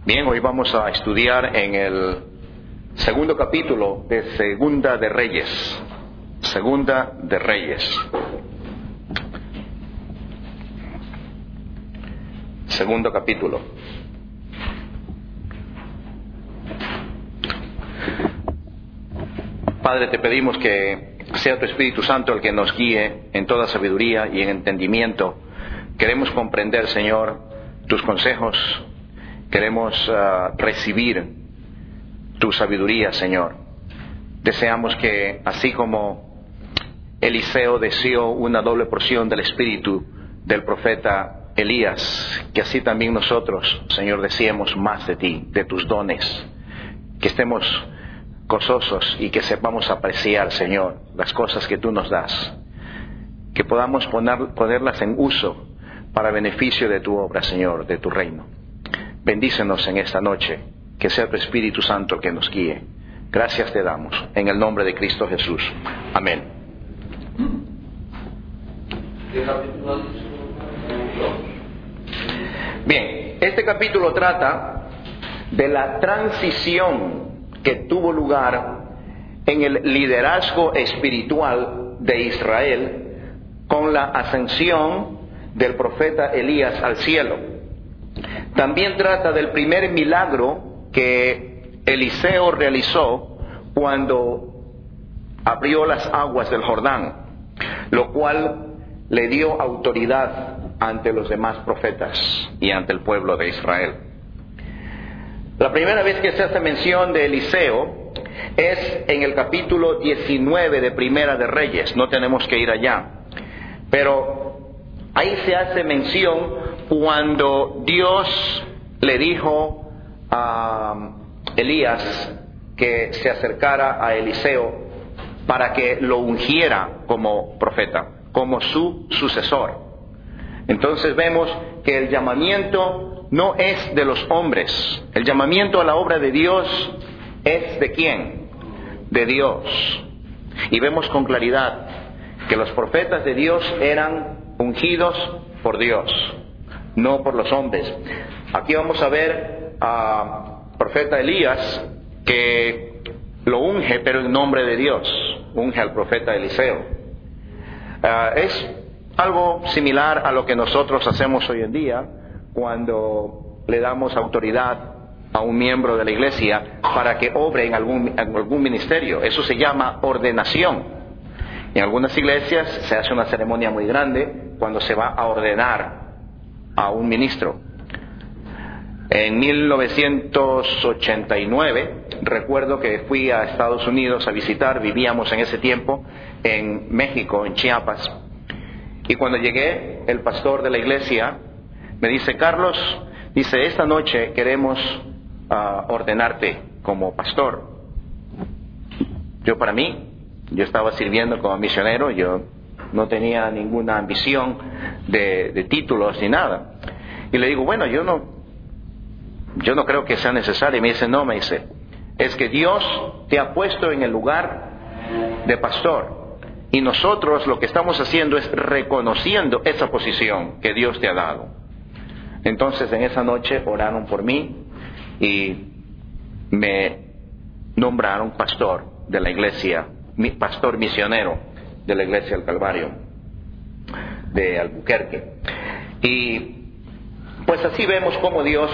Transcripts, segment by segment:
Bien, hoy vamos a estudiar en el segundo capítulo de Segunda de Reyes. Segunda de Reyes. Segundo capítulo. Padre, te pedimos que sea tu Espíritu Santo el que nos guíe en toda sabiduría y en entendimiento. Queremos comprender, Señor, tus consejos. Queremos recibir tu sabiduría, Señor. Deseamos que, así como Eliseo deseó una doble porción del espíritu del profeta Elías, que así también nosotros, Señor, deseemos más de ti, de tus dones. Que estemos gozosos y que sepamos apreciar, Señor, las cosas que tú nos das. Que podamos ponerlas en uso para beneficio de tu obra, Señor, de tu reino. Bendícenos en esta noche, que sea tu Espíritu Santo que nos guíe. Gracias te damos, en el nombre de Cristo Jesús. Amén. Bien, este capítulo trata de la transición que tuvo lugar en el liderazgo espiritual de Israel con la ascensión del profeta Elías al cielo. También trata del primer milagro que Eliseo realizó cuando abrió las aguas del Jordán, lo cual le dio autoridad ante los demás profetas y ante el pueblo de Israel. La primera vez que se hace mención de Eliseo es en el capítulo 19 de Primera de Reyes. No tenemos que ir allá, pero ahí se hace mención cuando Dios le dijo a Elías que se acercara a Eliseo para que lo ungiera como profeta, como su sucesor. Entonces vemos que el llamamiento no es de los hombres. El llamamiento a la obra de Dios es ¿de quién? De Dios. Y vemos con claridad que los profetas de Dios eran ungidos por Dios, no por los hombres. Aquí vamos a ver a profeta Elías que lo unge, pero en nombre de Dios. Unge al profeta Eliseo. Es algo similar a lo que nosotros hacemos hoy en día cuando le damos autoridad a un miembro de la iglesia para que obre en algún ministerio. Eso se llama ordenación. En algunas iglesias se hace una ceremonia muy grande cuando se va a ordenar a un ministro. En 1989 recuerdo que fui a Estados Unidos a visitar. Vivíamos en ese tiempo en México, en Chiapas, y cuando llegué, el pastor de la iglesia me dice: Carlos, dice, esta noche queremos ordenarte como pastor. Yo estaba sirviendo como misionero, yo no tenía ninguna ambición de títulos ni nada. Y le digo, bueno, yo no creo que sea necesario. Y me dice, no, es que Dios te ha puesto en el lugar de pastor. Y nosotros lo que estamos haciendo es reconociendo esa posición que Dios te ha dado. Entonces en esa noche oraron por mí y me nombraron pastor de la iglesia, pastor misionero de la iglesia del Calvario de Albuquerque. Y pues así vemos cómo Dios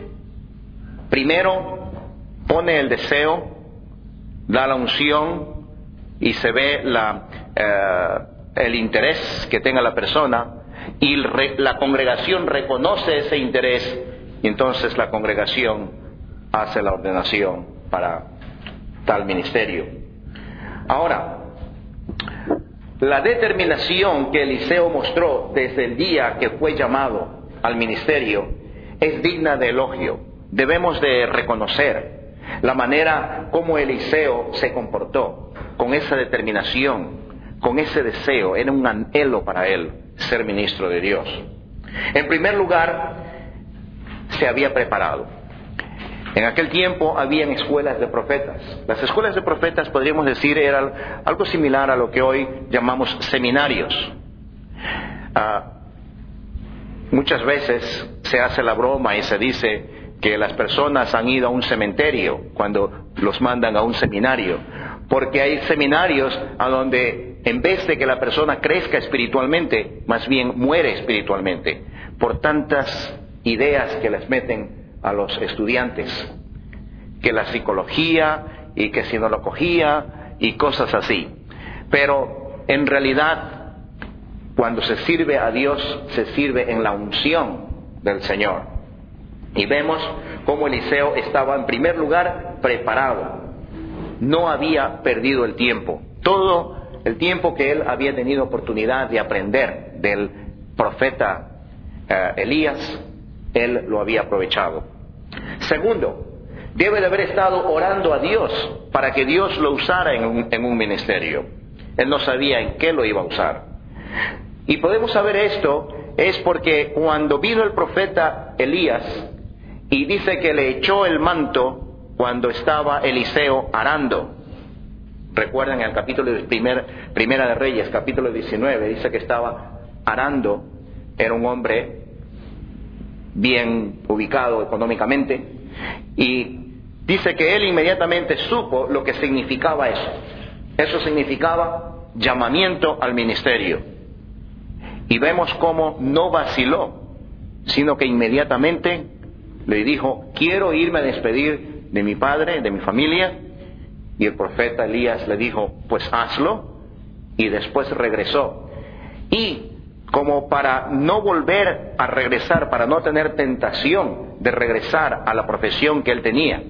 primero pone el deseo, da la unción y se ve el interés que tenga la persona, y la congregación reconoce ese interés, y entonces la congregación hace la ordenación para tal ministerio. Ahora, la determinación que Eliseo mostró desde el día que fue llamado al ministerio es digna de elogio. Debemos de reconocer la manera como Eliseo se comportó, con esa determinación, con ese deseo. Era un anhelo para él ser ministro de Dios. En primer lugar, se había preparado. En aquel tiempo habían escuelas de profetas. Las escuelas de profetas, podríamos decir, eran algo similar a lo que hoy llamamos seminarios. Muchas veces se hace la broma y se dice que las personas han ido a un cementerio cuando los mandan a un seminario, porque hay seminarios a donde en vez de que la persona crezca espiritualmente, más bien muere espiritualmente, por tantas ideas que les meten a los estudiantes, que la psicología y que sinología y cosas así. Pero en realidad, cuando se sirve a Dios, se sirve en la unción del Señor. Y vemos cómo Eliseo estaba en primer lugar preparado. No había perdido el tiempo. Todo el tiempo que él había tenido oportunidad de aprender del profeta Elías, él lo había aprovechado. Segundo, debe de haber estado orando a Dios para que Dios lo usara en un ministerio. Él no sabía en qué lo iba a usar. Y podemos saber esto es porque cuando vino el profeta Elías y dice que le echó el manto cuando estaba Eliseo arando. Recuerdan en el capítulo de Primera de Reyes, capítulo 19, dice que estaba arando. Era un hombre bien ubicado económicamente. Y dice que él inmediatamente supo lo que significaba eso. Eso significaba llamamiento al ministerio. Y vemos cómo no vaciló, sino que inmediatamente le dijo: quiero irme a despedir de mi padre, de mi familia. Y el profeta Elías le dijo: pues hazlo. Y después regresó. Y como para no volver a regresar, para no tener tentación de regresar a la profesión que él tenía,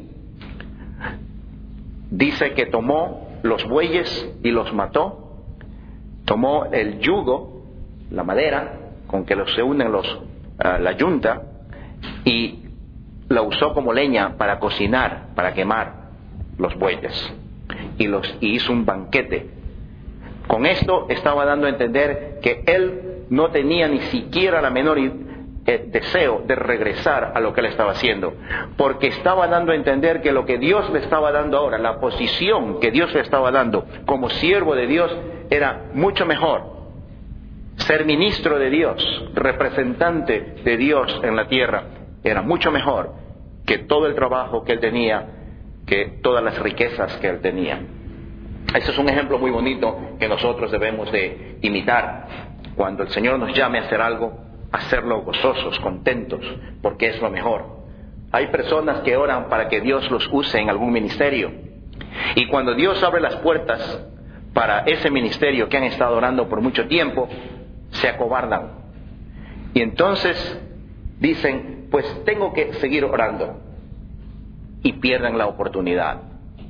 dice que tomó los bueyes y los mató, tomó el yugo, la madera con que se unen la yunta, y la usó como leña para cocinar, para quemar los bueyes, y hizo un banquete. Con esto estaba dando a entender que él no tenía ni siquiera la menor deseo de regresar a lo que él estaba haciendo, porque estaba dando a entender que lo que Dios le estaba dando ahora, la posición que Dios le estaba dando como siervo de Dios, era mucho mejor. Ser ministro de Dios, representante de Dios en la tierra, era mucho mejor que todo el trabajo que él tenía, que todas las riquezas que él tenía. Ese es un ejemplo muy bonito que nosotros debemos de imitar. Cuando el Señor nos llame a hacer algo, hacerlo gozosos, contentos, porque es lo mejor. Hay personas que oran para que Dios los use en algún ministerio, y cuando Dios abre las puertas para ese ministerio que han estado orando por mucho tiempo, se acobardan. Y entonces dicen: pues tengo que seguir orando. Y pierden la oportunidad.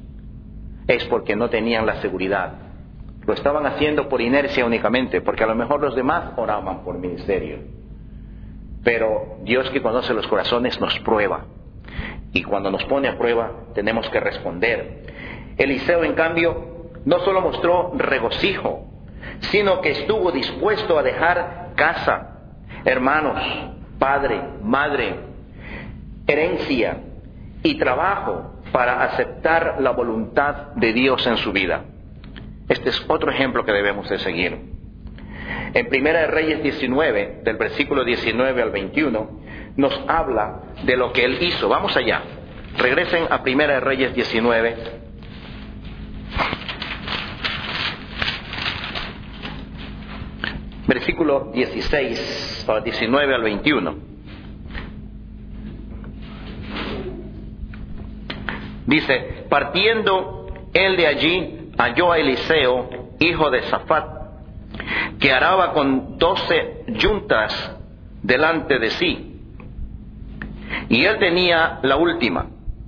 Es porque no tenían la seguridad. Lo estaban haciendo por inercia únicamente, porque a lo mejor los demás oraban por ministerio. Pero Dios, que conoce los corazones, nos prueba. Y cuando nos pone a prueba, tenemos que responder. Eliseo, en cambio, no solo mostró regocijo, sino que estuvo dispuesto a dejar casa, hermanos, padre, madre, herencia y trabajo para aceptar la voluntad de Dios en su vida. Este es otro ejemplo que debemos de seguir. En Primera de Reyes 19, del versículo 19 al 21, nos habla de lo que él hizo. Vamos allá. Regresen a Primera de Reyes 19. Versículo 16, 19 al 21. Dice: partiendo él de allí, halló a Eliseo, hijo de Safat, que araba con 12 yuntas delante de sí, y él tenía la última.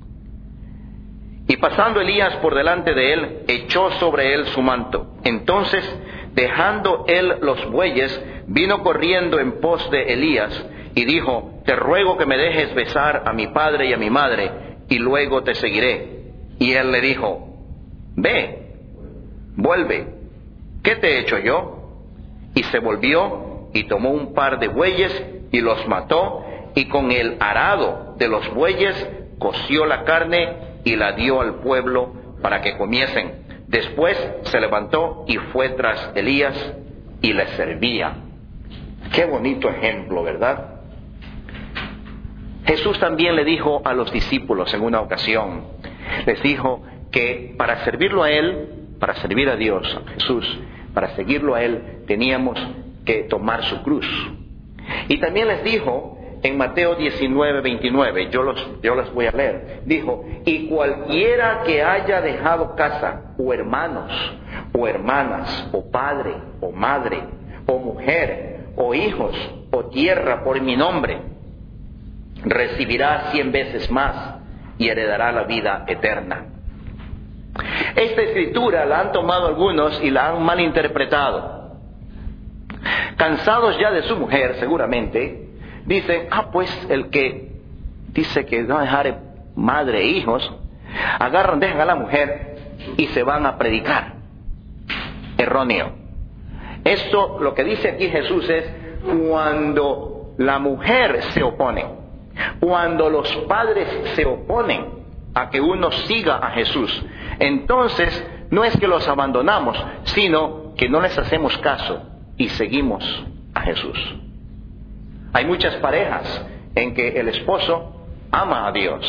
Y pasando Elías por delante de él, echó sobre él su manto. Entonces, dejando él los bueyes, vino corriendo en pos de Elías, y dijo: te ruego que me dejes besar a mi padre y a mi madre, y luego te seguiré. Y él le dijo: ve, vuelve, ¿qué te he hecho yo? Y se volvió y tomó un par de bueyes y los mató, y con el arado de los bueyes coció la carne y la dio al pueblo para que comiesen. Después se levantó y fue tras Elías y le servía. Qué bonito ejemplo, ¿verdad? Jesús también le dijo a los discípulos en una ocasión, les dijo que para servirlo a Él, para servir a Dios, a Jesús, para seguirlo a Él, teníamos que tomar su cruz. Y también les dijo en Mateo 19:29, yo los voy a leer, dijo, y cualquiera que haya dejado casa, o hermanos, o hermanas, o padre, o madre, o mujer, o hijos, o tierra por mi nombre, recibirá 100 veces más y heredará la vida eterna. Esta escritura la han tomado algunos y la han malinterpretado. Cansados ya de su mujer, seguramente, dicen, pues el que dice que no dejaré madre e hijos, dejan a la mujer y se van a predicar. Erróneo. Esto, lo que dice aquí Jesús es cuando la mujer se opone, cuando los padres se oponen a que uno siga a Jesús, entonces no es que los abandonamos, sino que no les hacemos caso y seguimos a Jesús. Hay muchas parejas en que el esposo ama a Dios,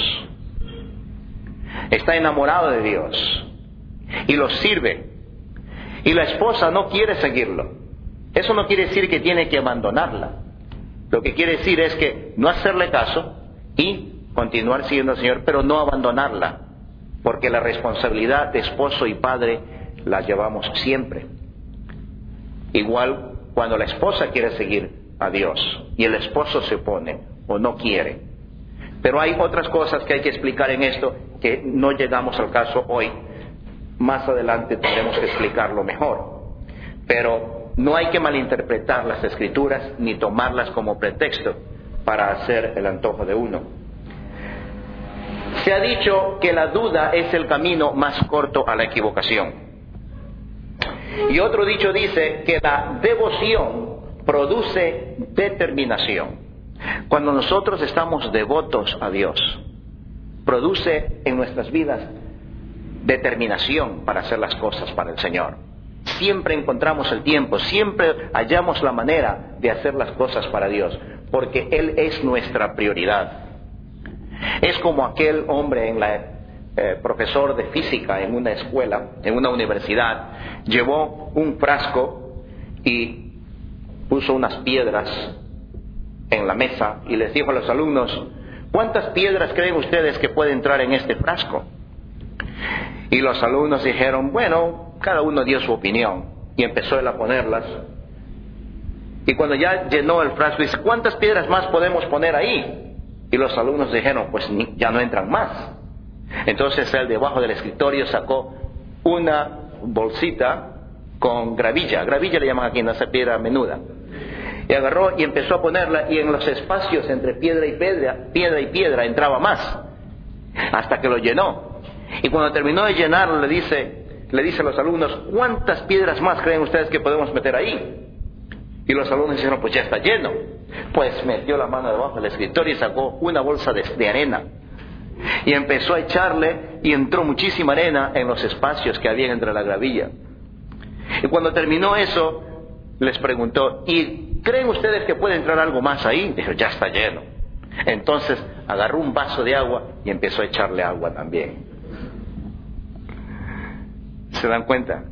está enamorado de Dios y los sirve, y la esposa no quiere seguirlo. Eso no quiere decir que tiene que abandonarla. Lo que quiere decir es que no hacerle caso y continuar siguiendo al Señor, pero no abandonarla, porque la responsabilidad de esposo y padre la llevamos siempre. Igual cuando la esposa quiere seguir a Dios y el esposo se opone o no quiere. Pero hay otras cosas que hay que explicar en esto que no llegamos al caso hoy. Más adelante tendremos que explicarlo mejor. Pero no hay que malinterpretar las Escrituras ni tomarlas como pretexto para hacer el antojo de uno. Se ha dicho que la duda es el camino más corto a la equivocación. Y otro dicho dice que la devoción produce determinación. Cuando nosotros estamos devotos a Dios, produce en nuestras vidas determinación para hacer las cosas para el Señor. Siempre encontramos el tiempo, siempre hallamos la manera de hacer las cosas para Dios, porque Él es nuestra prioridad. Es como aquel hombre, profesor de física en una escuela, en una universidad, llevó un frasco y puso unas piedras en la mesa y les dijo a los alumnos, ¿cuántas piedras creen ustedes que puede entrar en este frasco? Y los alumnos dijeron, bueno, cada uno dio su opinión, y empezó él a ponerlas. Y cuando ya llenó el frasco, dice, ¿cuántas piedras más podemos poner ahí? Y los alumnos dijeron, pues ya no entran más. Entonces él debajo del escritorio sacó una bolsita con gravilla le llaman aquí, no, esa piedra menuda, y agarró y empezó a ponerla, y en los espacios entre piedra y piedra entraba más, hasta que lo llenó. Y cuando terminó de llenarlo le dice a los alumnos, ¿cuántas piedras más creen ustedes que podemos meter ahí? Y los alumnos dijeron, pues ya está lleno. Pues metió la mano debajo del escritorio y sacó una bolsa de arena y empezó a echarle, y entró muchísima arena en los espacios que había entre la gravilla. Y cuando terminó eso, les preguntó, ¿y creen ustedes que puede entrar algo más ahí? Dijo, ya está lleno. Entonces agarró un vaso de agua y empezó a echarle agua también. ¿Se dan cuenta?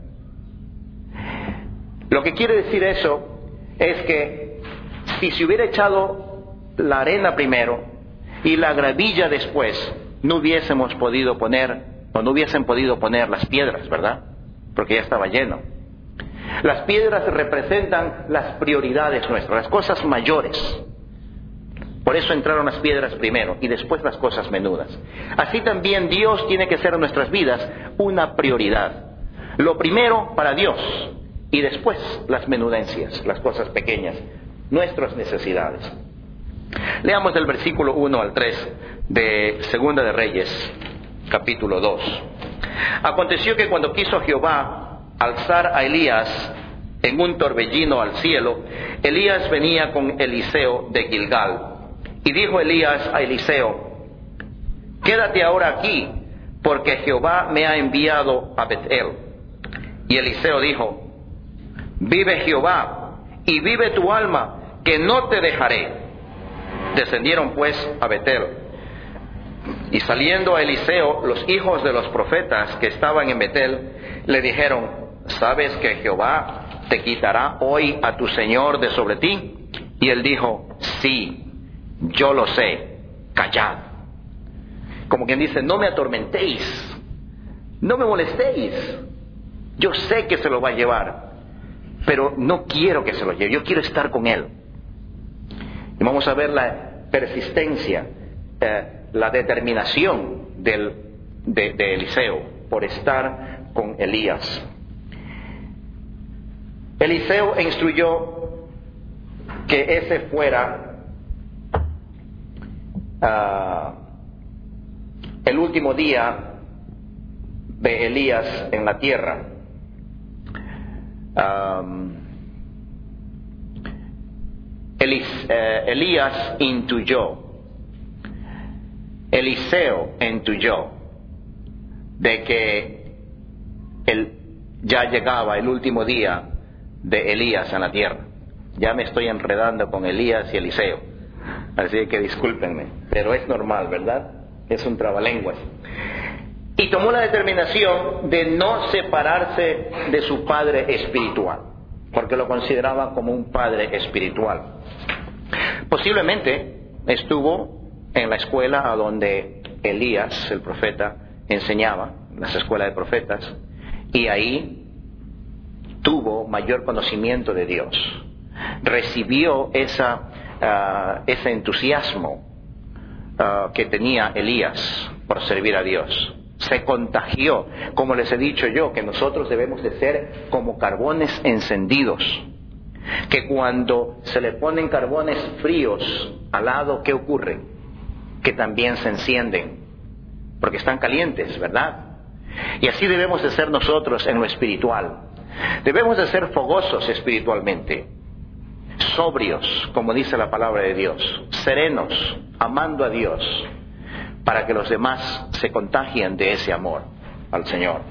Lo que quiere decir eso es que si se hubiera echado la arena primero y la gravilla después, no hubiesen podido poner las piedras, ¿verdad? Porque ya estaba lleno. Las piedras representan las prioridades nuestras, las cosas mayores. Por eso entraron las piedras primero y después las cosas menudas. Así también Dios tiene que ser en nuestras vidas una prioridad. Lo primero para Dios y después las menudencias, las cosas pequeñas, nuestras necesidades. Leamos del versículo 1 al 3 de Segunda de Reyes, capítulo 2. Aconteció que cuando quiso Jehová alzar a Elías en un torbellino al cielo, Elías venía con Eliseo de Gilgal. Y dijo Elías a Eliseo, quédate ahora aquí, porque Jehová me ha enviado a Betel. Y Eliseo dijo, vive Jehová, y vive tu alma, que no te dejaré. Descendieron pues a Betel. Y saliendo a Eliseo, los hijos de los profetas que estaban en Betel le dijeron: ¿sabes que Jehová te quitará hoy a tu señor de sobre ti? Y él dijo: sí, yo lo sé, callad. Como quien dice: no me atormentéis, no me molestéis, yo sé que se lo va a llevar, pero no quiero que se lo lleve, yo quiero estar con él. Y vamos a ver la persistencia, la determinación de Eliseo por estar con Elías. Eliseo instruyó que ese fuera el último día de Elías en la tierra. Elías intuyó, Eliseo intuyó de que ya llegaba el último día de Elías en la tierra. Ya me estoy enredando con Elías y Eliseo, así que discúlpenme, pero es normal, ¿verdad? Es un trabalenguas. Y tomó la determinación de no separarse de su padre espiritual, porque lo consideraba como un padre espiritual. Posiblemente estuvo en la escuela a donde Elías, el profeta, enseñaba, las escuelas de profetas, y ahí tuvo mayor conocimiento de Dios. Recibió ese entusiasmo que tenía Elías por servir a Dios. Se contagió, como les he dicho yo, que nosotros debemos de ser como carbones encendidos, que cuando se le ponen carbones fríos al lado, ¿qué ocurre? Que también se encienden, porque están calientes, ¿verdad? Y así debemos de ser nosotros en lo espiritual. Debemos de ser fogosos espiritualmente, sobrios, como dice la palabra de Dios, serenos, amando a Dios, para que los demás se contagien de ese amor al Señor.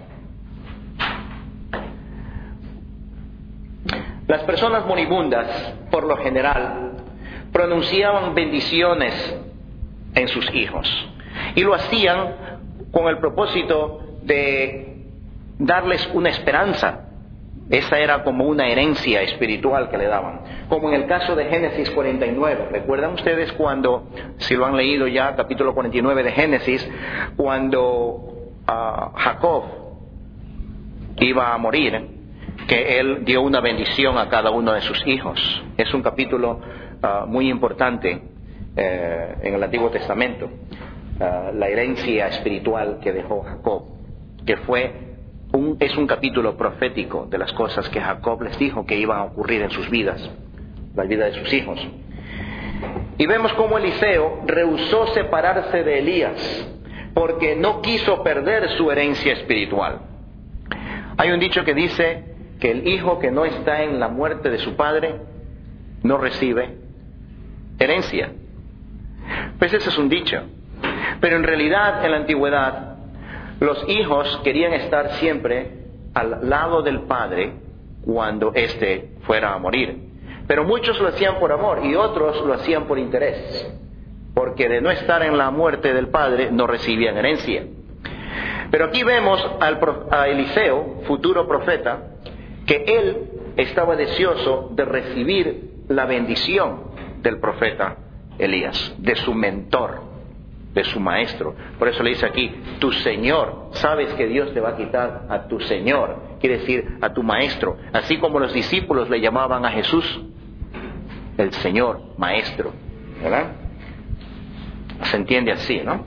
Las personas moribundas, por lo general, pronunciaban bendiciones en sus hijos, y lo hacían con el propósito de darles una esperanza. Esa era como una herencia espiritual que le daban. Como en el caso de Génesis 49. ¿Recuerdan ustedes cuando, si lo han leído ya, capítulo 49 de Génesis, cuando Jacob iba a morir, que él dio una bendición a cada uno de sus hijos? Es un capítulo muy importante en el Antiguo Testamento. La herencia espiritual que dejó Jacob, que es un capítulo profético de las cosas que Jacob les dijo que iban a ocurrir en sus vidas, la vida de sus hijos. Y vemos cómo Eliseo rehusó separarse de Elías porque no quiso perder su herencia espiritual. Hay un dicho que dice que el hijo que no está en la muerte de su padre no recibe herencia. Pues ese es un dicho. Pero en realidad, en la antigüedad, los hijos querían estar siempre al lado del padre cuando éste fuera a morir. Pero muchos lo hacían por amor y otros lo hacían por interés, porque de no estar en la muerte del padre no recibían herencia. Pero aquí vemos a Eliseo, futuro profeta, que él estaba deseoso de recibir la bendición del profeta Elías, de su mentor, de su maestro. Por eso le dice aquí, tu Señor. Sabes que Dios te va a quitar a tu Señor, quiere decir a tu maestro, así como los discípulos le llamaban a Jesús el Señor, maestro, ¿verdad? Se entiende así, ¿no?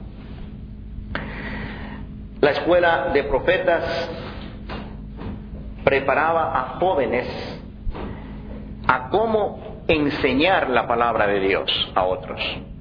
La escuela de profetas preparaba a jóvenes a cómo enseñar la palabra de Dios a otros.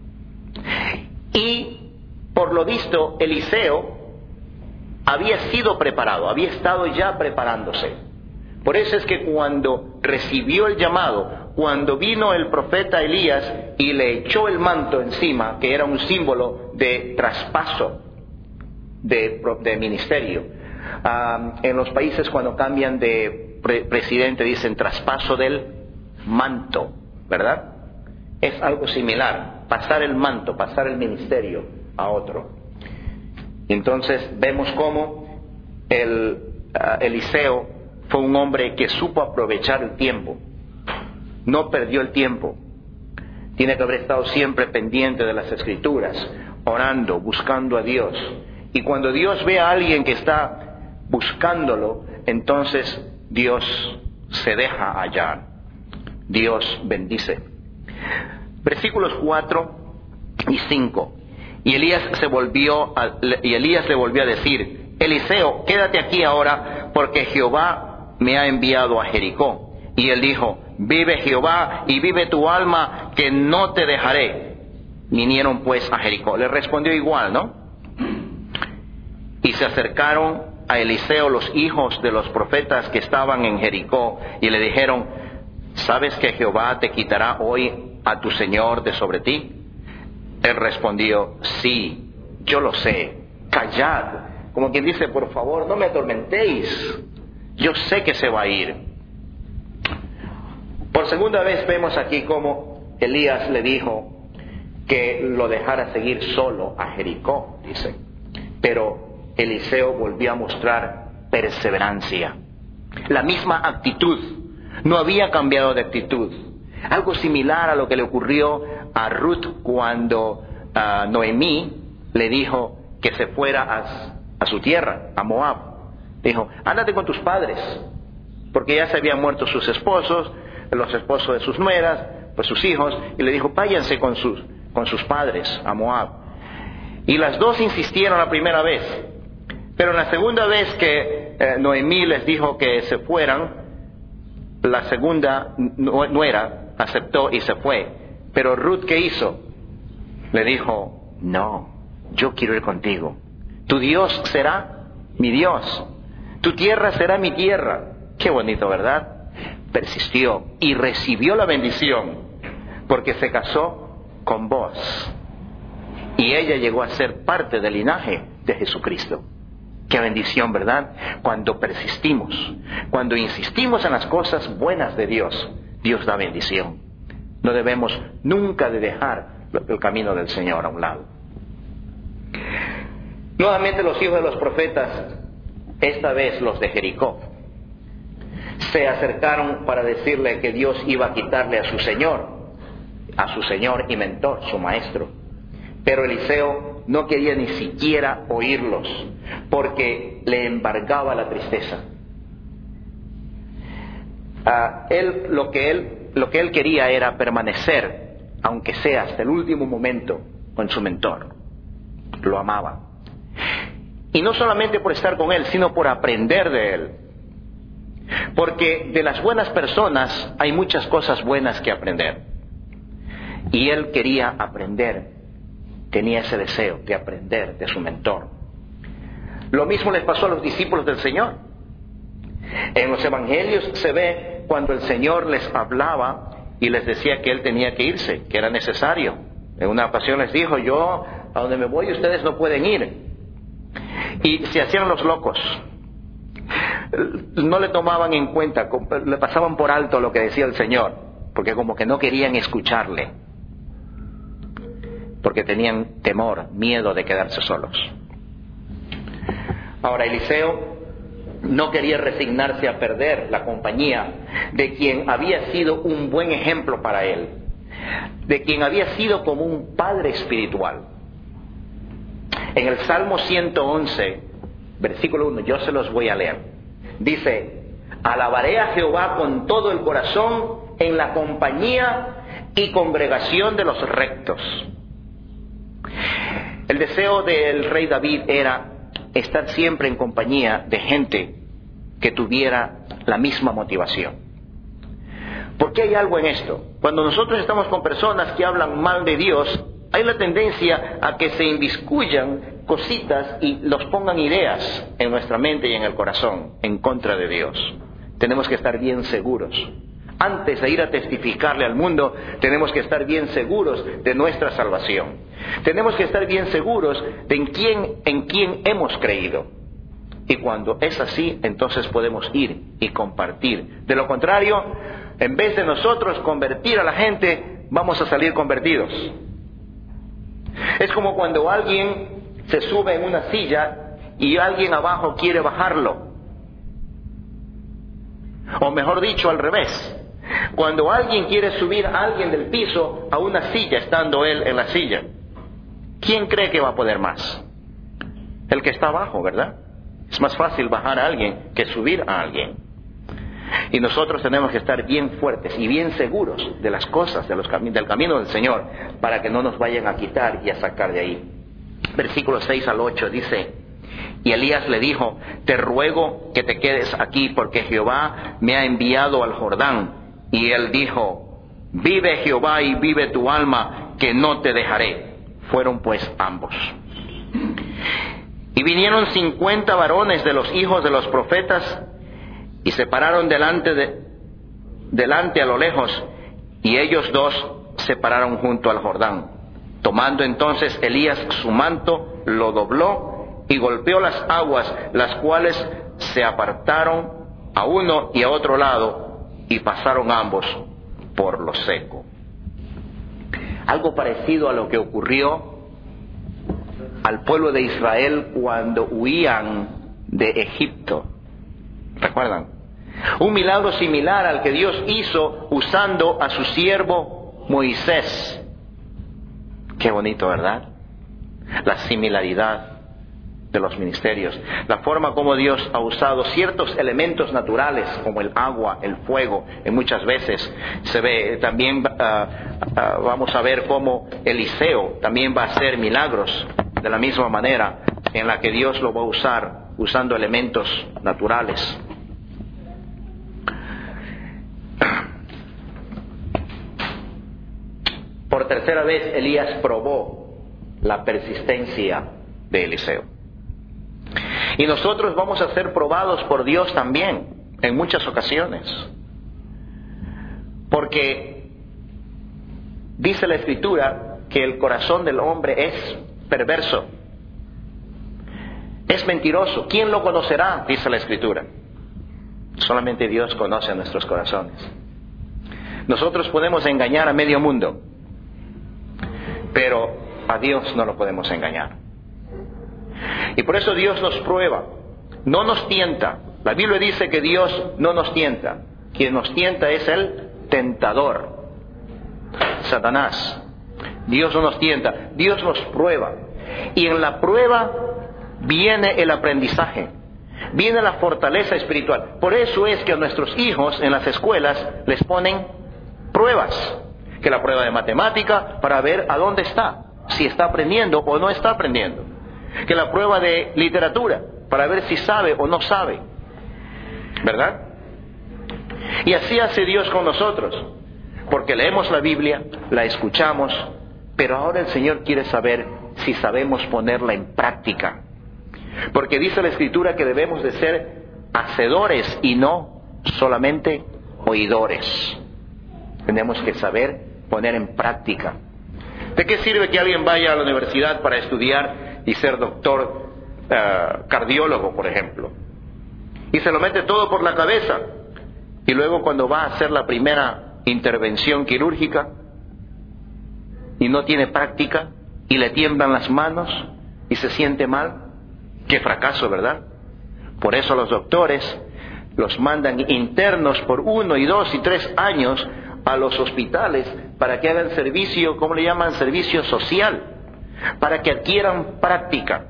Y por lo visto Eliseo había sido preparado, había estado ya preparándose. Por eso es que cuando recibió el llamado, cuando vino el profeta Elías y le echó el manto encima, que era un símbolo de traspaso de ministerio. En los países cuando cambian de presidente dicen traspaso del manto, ¿verdad? es algo similar, pasar el manto, pasar el ministerio a otro. Entonces vemos cómo Eliseo fue un hombre que supo aprovechar el tiempo, no perdió el tiempo. Tiene que haber estado siempre pendiente de las Escrituras, orando, buscando a Dios. Y cuando Dios ve a alguien que está buscándolo, entonces Dios se deja hallar. Dios bendice. Versículos 4 y 5. Y Elías le volvió a decir: Eliseo, quédate aquí ahora, porque Jehová me ha enviado a Jericó. Y él dijo: vive Jehová y vive tu alma, que no te dejaré. Vinieron pues a Jericó. Le respondió igual, ¿no? Y se acercaron a Eliseo los hijos de los profetas que estaban en Jericó, y le dijeron: ¿sabes que Jehová te quitará hoy a tu señor de sobre ti? Él respondió: sí, yo lo sé. Callad. Como quien dice: por favor, no me atormentéis. Yo sé que se va a ir. Por segunda vez vemos aquí cómo Elías le dijo que lo dejara seguir solo a Jericó, dice. Pero Eliseo volvió a mostrar perseverancia. La misma actitud. No había cambiado de actitud. Algo similar a lo que le ocurrió a Ruth cuando Noemí le dijo que se fuera a su tierra, a Moab. Dijo: ándate con tus padres, porque ya se habían muerto sus esposos, los esposos de sus nueras, pues sus hijos, y le dijo: váyanse con sus padres a Moab. Y las dos insistieron la primera vez, pero la segunda vez que Noemí les dijo que se fueran, la segunda nuera aceptó y se fue. Pero Ruth, ¿qué hizo? Le dijo: no, yo quiero ir contigo. Tu Dios será mi Dios, tu tierra será mi tierra. Qué bonito, ¿verdad? Persistió y recibió la bendición, porque se casó con Boaz, y ella llegó a ser parte del linaje de Jesucristo. Qué bendición, ¿verdad? Cuando persistimos, cuando insistimos en las cosas buenas de Dios, Dios da bendición. No debemos nunca de dejar el camino del Señor a un lado. Nuevamente los hijos de los profetas, esta vez los de Jericó, se acercaron para decirle que Dios iba a quitarle a su señor y mentor, su maestro. Pero Eliseo no quería ni siquiera oírlos, porque le embargaba la tristeza. Lo que él quería era permanecer, aunque sea hasta el último momento, con su mentor. Lo amaba. Y no solamente por estar con él, sino por aprender de él. Porque de las buenas personas hay muchas cosas buenas que aprender. Y él quería aprender, tenía ese deseo de aprender de su mentor. Lo mismo les pasó a los discípulos del Señor. En los evangelios se ve cuando el Señor les hablaba y les decía que él tenía que irse, que era necesario. En una ocasión les dijo: yo a donde me voy ustedes no pueden ir. Y se hacían los locos. No le tomaban en cuenta, le pasaban por alto lo que decía el Señor, porque como que no querían escucharle, porque tenían temor, miedo de quedarse solos. Ahora Eliseo no quería resignarse a perder la compañía de quien había sido un buen ejemplo para él, de quien había sido como un padre espiritual. En el Salmo 111, versículo 1, yo se los voy a leer. Dice: alabaré a Jehová con todo el corazón en la compañía y congregación de los rectos. El deseo del rey David era estar siempre en compañía de gente que tuviera la misma motivación. Porque hay algo en esto. Cuando nosotros estamos con personas que hablan mal de Dios, hay la tendencia a que se inmiscuyan cositas y los pongan ideas en nuestra mente y en el corazón en contra de Dios. Tenemos que estar bien seguros. Antes de ir a testificarle al mundo, tenemos que estar bien seguros de nuestra salvación. Tenemos que estar bien seguros de en quién hemos creído. Y cuando es así, entonces podemos ir y compartir. De lo contrario, en vez de nosotros convertir a la gente, vamos a salir convertidos. Es como cuando alguien se sube en una silla y alguien abajo quiere bajarlo. O mejor dicho, al revés. Cuando alguien quiere subir a alguien del piso a una silla, estando él en la silla, ¿quién cree que va a poder más? El que está abajo, ¿verdad? Es más fácil bajar a alguien que subir a alguien. Y nosotros tenemos que estar bien fuertes y bien seguros de las cosas, del camino del Señor, para que no nos vayan a quitar y a sacar de ahí. Versículos 6 al 8 dice: y Elías le dijo: te ruego que te quedes aquí, porque Jehová me ha enviado al Jordán. Y él dijo: vive Jehová y vive tu alma, que no te dejaré. Fueron pues ambos. Y vinieron 50 varones de los hijos de los profetas, y se pararon delante a lo lejos, y ellos dos se pararon junto al Jordán. Tomando entonces Elías su manto, lo dobló y golpeó las aguas, las cuales se apartaron a uno y a otro lado, y pasaron ambos por lo seco. Algo parecido a lo que ocurrió al pueblo de Israel cuando huían de Egipto. ¿Recuerdan? Un milagro similar al que Dios hizo usando a su siervo Moisés. Qué bonito, ¿verdad? La similaridad de los ministerios, la forma como Dios ha usado ciertos elementos naturales como el agua, el fuego. En muchas veces se ve también, vamos a ver cómo Eliseo también va a hacer milagros de la misma manera en la que Dios lo va a usar, usando elementos naturales. Por tercera vez Elías probó la persistencia de Eliseo. Y nosotros vamos a ser probados por Dios también en muchas ocasiones. Porque dice la Escritura que el corazón del hombre es perverso, es mentiroso. ¿Quién lo conocerá? Dice la Escritura. Solamente Dios conoce nuestros corazones. Nosotros podemos engañar a medio mundo, pero a Dios no lo podemos engañar. Y por eso Dios nos prueba, no nos tienta. La Biblia dice que Dios no nos tienta. Quien nos tienta es el tentador, Satanás. Dios no nos tienta, Dios nos prueba. Y en la prueba viene el aprendizaje, viene la fortaleza espiritual. Por eso es que a nuestros hijos en las escuelas les ponen pruebas. Que la prueba de matemática para ver a dónde está, si está aprendiendo o no está aprendiendo. Que la prueba de literatura para ver si sabe o no sabe, ¿verdad? Y así hace Dios con nosotros, porque leemos la Biblia, la escuchamos, pero ahora el Señor quiere saber si sabemos ponerla en práctica, porque dice la Escritura que debemos de ser hacedores y no solamente oidores. Tenemos que saber poner en práctica. ¿De qué sirve que alguien vaya a la universidad para estudiar y ser doctor cardiólogo, por ejemplo? Y se lo mete todo por la cabeza. Y luego cuando va a hacer la primera intervención quirúrgica y no tiene práctica y le tiemblan las manos y se siente mal. ¡Qué fracaso!, ¿verdad? Por eso los doctores los mandan internos por 1 y 2 y 3 años a los hospitales para que hagan servicio, ¿cómo le llaman? Servicio social, para que adquieran práctica,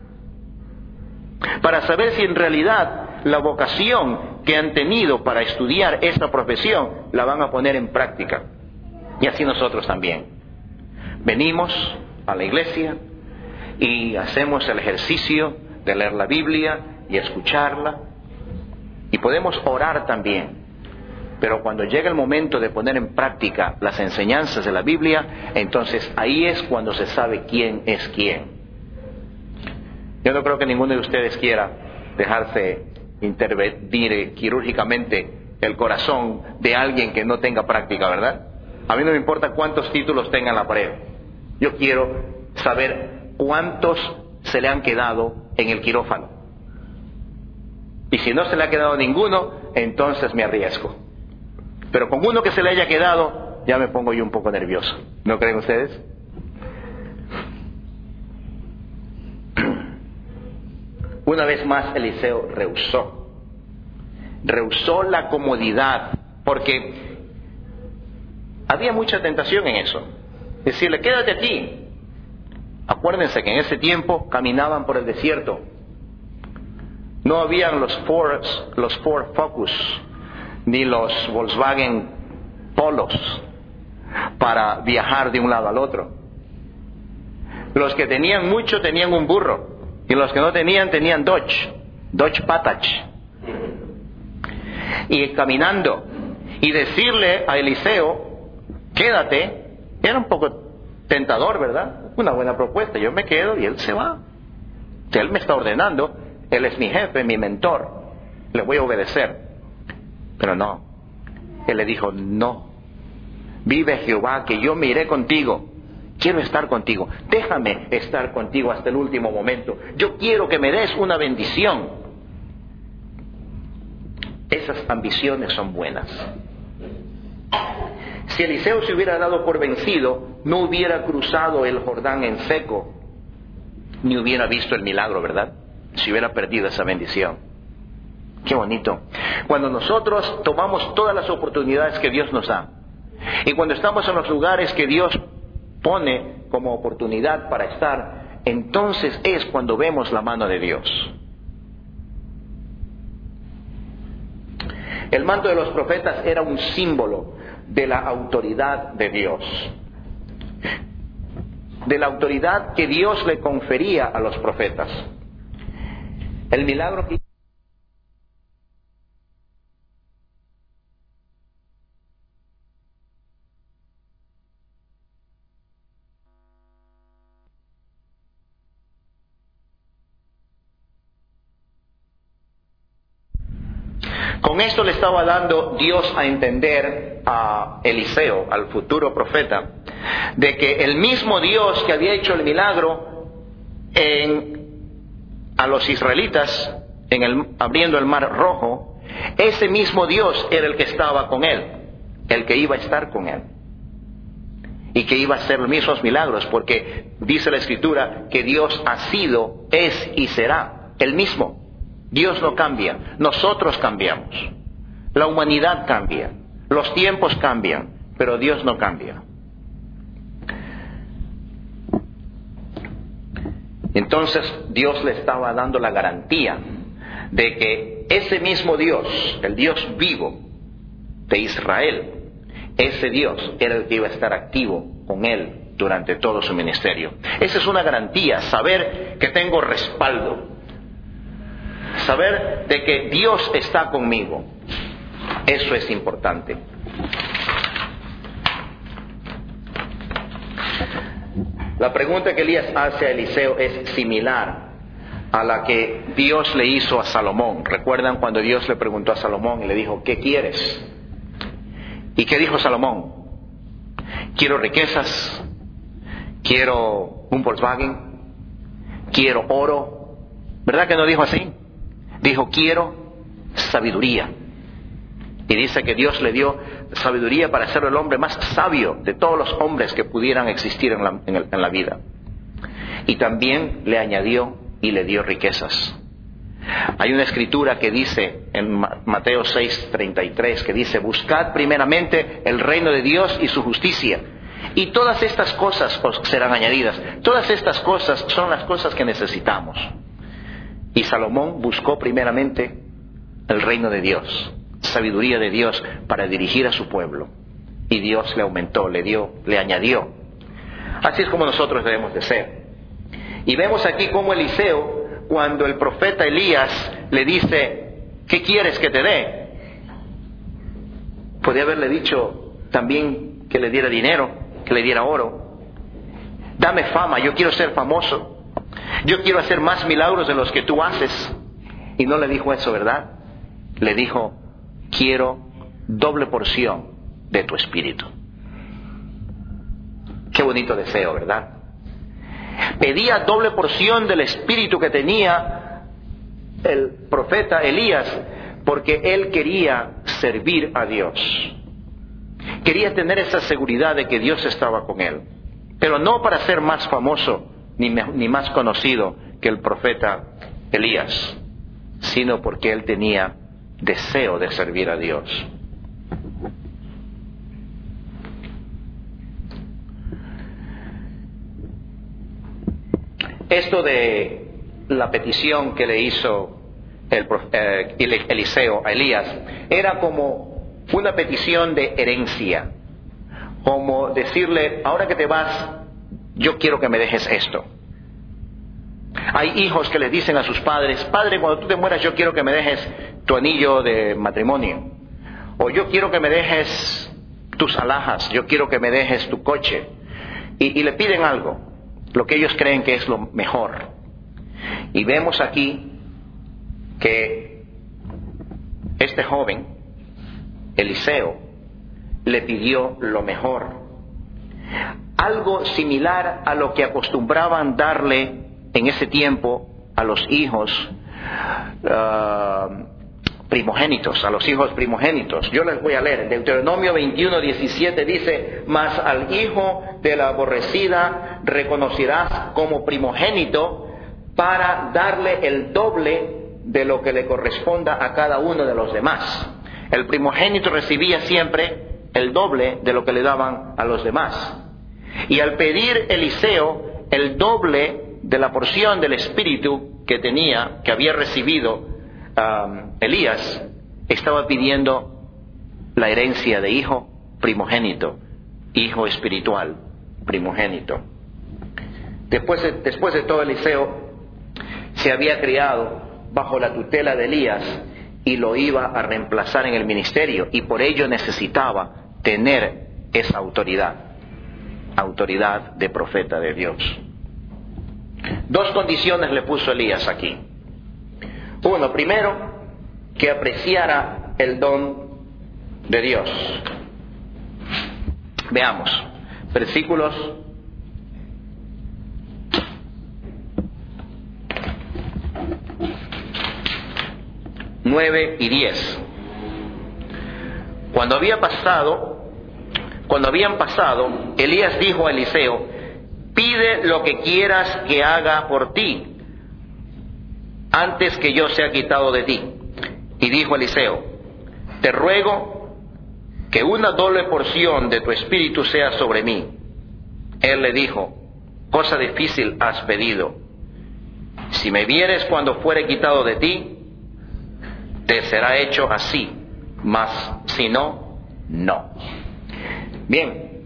para saber si en realidad la vocación que han tenido para estudiar esta profesión la van a poner en práctica. Y así nosotros también. Venimos a la iglesia y hacemos el ejercicio de leer la Biblia y escucharla, y podemos orar también. Pero cuando llega el momento de poner en práctica las enseñanzas de la Biblia, entonces ahí es cuando se sabe quién es quién. Yo no creo que ninguno de ustedes quiera dejarse intervenir quirúrgicamente el corazón de alguien que no tenga práctica, ¿verdad? A mí no me importa cuántos títulos tenga en la pared. Yo quiero saber cuántos se le han quedado en el quirófano. Y si no se le ha quedado ninguno, entonces me arriesgo. Pero con uno que se le haya quedado, ya me pongo yo un poco nervioso. ¿No creen ustedes? Una vez más Eliseo rehusó la comodidad, porque había mucha tentación en eso. Decirle, quédate aquí. Acuérdense que en ese tiempo caminaban por el desierto. No habían los Ford Focus ni los Volkswagen Polos para viajar de un lado al otro. Los que tenían mucho tenían un burro, y los que no tenían Dodge Patach. Y caminando, y decirle a Eliseo, quédate, era un poco tentador, ¿verdad? Una buena propuesta, yo me quedo y él se va. Él me está ordenando, él es mi jefe, mi mentor, le voy a obedecer. Pero no, él le dijo, no, vive Jehová, que yo me iré contigo. Quiero estar contigo, déjame estar contigo hasta el último momento. Yo quiero que me des una bendición. Esas ambiciones son buenas. Si Eliseo se hubiera dado por vencido, no hubiera cruzado el Jordán en seco, ni hubiera visto el milagro, ¿verdad? Si hubiera perdido esa bendición. Qué bonito. Cuando nosotros tomamos todas las oportunidades que Dios nos da, y cuando estamos en los lugares que Dios pone como oportunidad para estar, entonces es cuando vemos la mano de Dios. El manto de los profetas era un símbolo de la autoridad de Dios, de la autoridad que Dios le confería a los profetas. El milagro que con esto le estaba dando Dios a entender a Eliseo, al futuro profeta, de que el mismo Dios que había hecho el milagro a los israelitas abriendo el mar rojo, ese mismo Dios era el que estaba con él, el que iba a estar con él, y que iba a hacer los mismos milagros, porque dice la Escritura que Dios ha sido, es y será el mismo. Dios no cambia, nosotros cambiamos, la humanidad cambia, los tiempos cambian, pero Dios no cambia. Entonces Dios le estaba dando la garantía de que ese mismo Dios, el Dios vivo de Israel, ese Dios era el que iba a estar activo con él durante todo su ministerio. Esa es una garantía, saber que tengo respaldo. Saber de que Dios está conmigo, eso es importante. La pregunta que Elías hace a Eliseo es similar a la que Dios le hizo a Salomón. ¿Recuerdan cuando Dios le preguntó a Salomón y le dijo, ¿qué quieres? ¿Y qué dijo Salomón? Quiero riquezas, quiero un Volkswagen, quiero oro. ¿Verdad que no dijo así? Dijo, quiero sabiduría. Y dice que Dios le dio sabiduría para ser el hombre más sabio de todos los hombres que pudieran existir en la vida. Y también le añadió y le dio riquezas. Hay una escritura que dice en Mateo 6:33, que dice, buscad primeramente el reino de Dios y su justicia, y todas estas cosas os serán añadidas. Todas estas cosas son las cosas que necesitamos. Y Salomón buscó primeramente el reino de Dios, sabiduría de Dios para dirigir a su pueblo. Y Dios le aumentó, le añadió. Así es como nosotros debemos de ser. Y vemos aquí cómo Eliseo, cuando el profeta Elías le dice, ¿qué quieres que te dé? Podría haberle dicho también que le diera dinero, que le diera oro. Dame fama, yo quiero ser famoso. Yo quiero hacer más milagros de los que tú haces. Y no le dijo eso, ¿verdad? Le dijo, quiero doble porción de tu espíritu. Qué bonito deseo, ¿verdad? Pedía doble porción del espíritu que tenía el profeta Elías, porque él quería servir a Dios. Quería tener esa seguridad de que Dios estaba con él. Pero no para ser más famoso ni más conocido que el profeta Elías, sino porque él tenía deseo de servir a Dios. Esto de la petición que le hizo Eliseo a Elías era como una petición de herencia, como decirle: ahora que te vas, yo quiero que me dejes esto. Hay hijos que les dicen a sus padres: padre, cuando tú te mueras, yo quiero que me dejes tu anillo de matrimonio, o yo quiero que me dejes tus alhajas, yo quiero que me dejes tu coche, y le piden algo, lo que ellos creen que es lo mejor. Y vemos aquí que este joven, Eliseo, le pidió lo mejor. Algo similar a lo que acostumbraban darle en ese tiempo a los hijos primogénitos, a los hijos primogénitos. Yo les voy a leer. Deuteronomio 21:17 dice: mas al hijo de la aborrecida reconocerás como primogénito, para darle el doble de lo que le corresponda a cada uno de los demás. El primogénito recibía siempre el doble de lo que le daban a los demás. Y al pedir Eliseo el doble de la porción del espíritu que había recibido Elías, estaba pidiendo la herencia de hijo primogénito, hijo espiritual primogénito. Después de todo, Eliseo se había criado bajo la tutela de Elías y lo iba a reemplazar en el ministerio, y por ello necesitaba tener esa autoridad de profeta de Dios. Dos condiciones le puso Elías aquí. Uno, primero, que apreciara el don de Dios. Veamos, versículos 9 y 10. Cuando habían pasado, Elías dijo a Eliseo: pide lo que quieras que haga por ti, antes que yo sea quitado de ti. Y dijo Eliseo: te ruego que una doble porción de tu espíritu sea sobre mí. Él le dijo: cosa difícil has pedido. Si me vieres cuando fuere quitado de ti, te será hecho así, mas si no, no. Bien,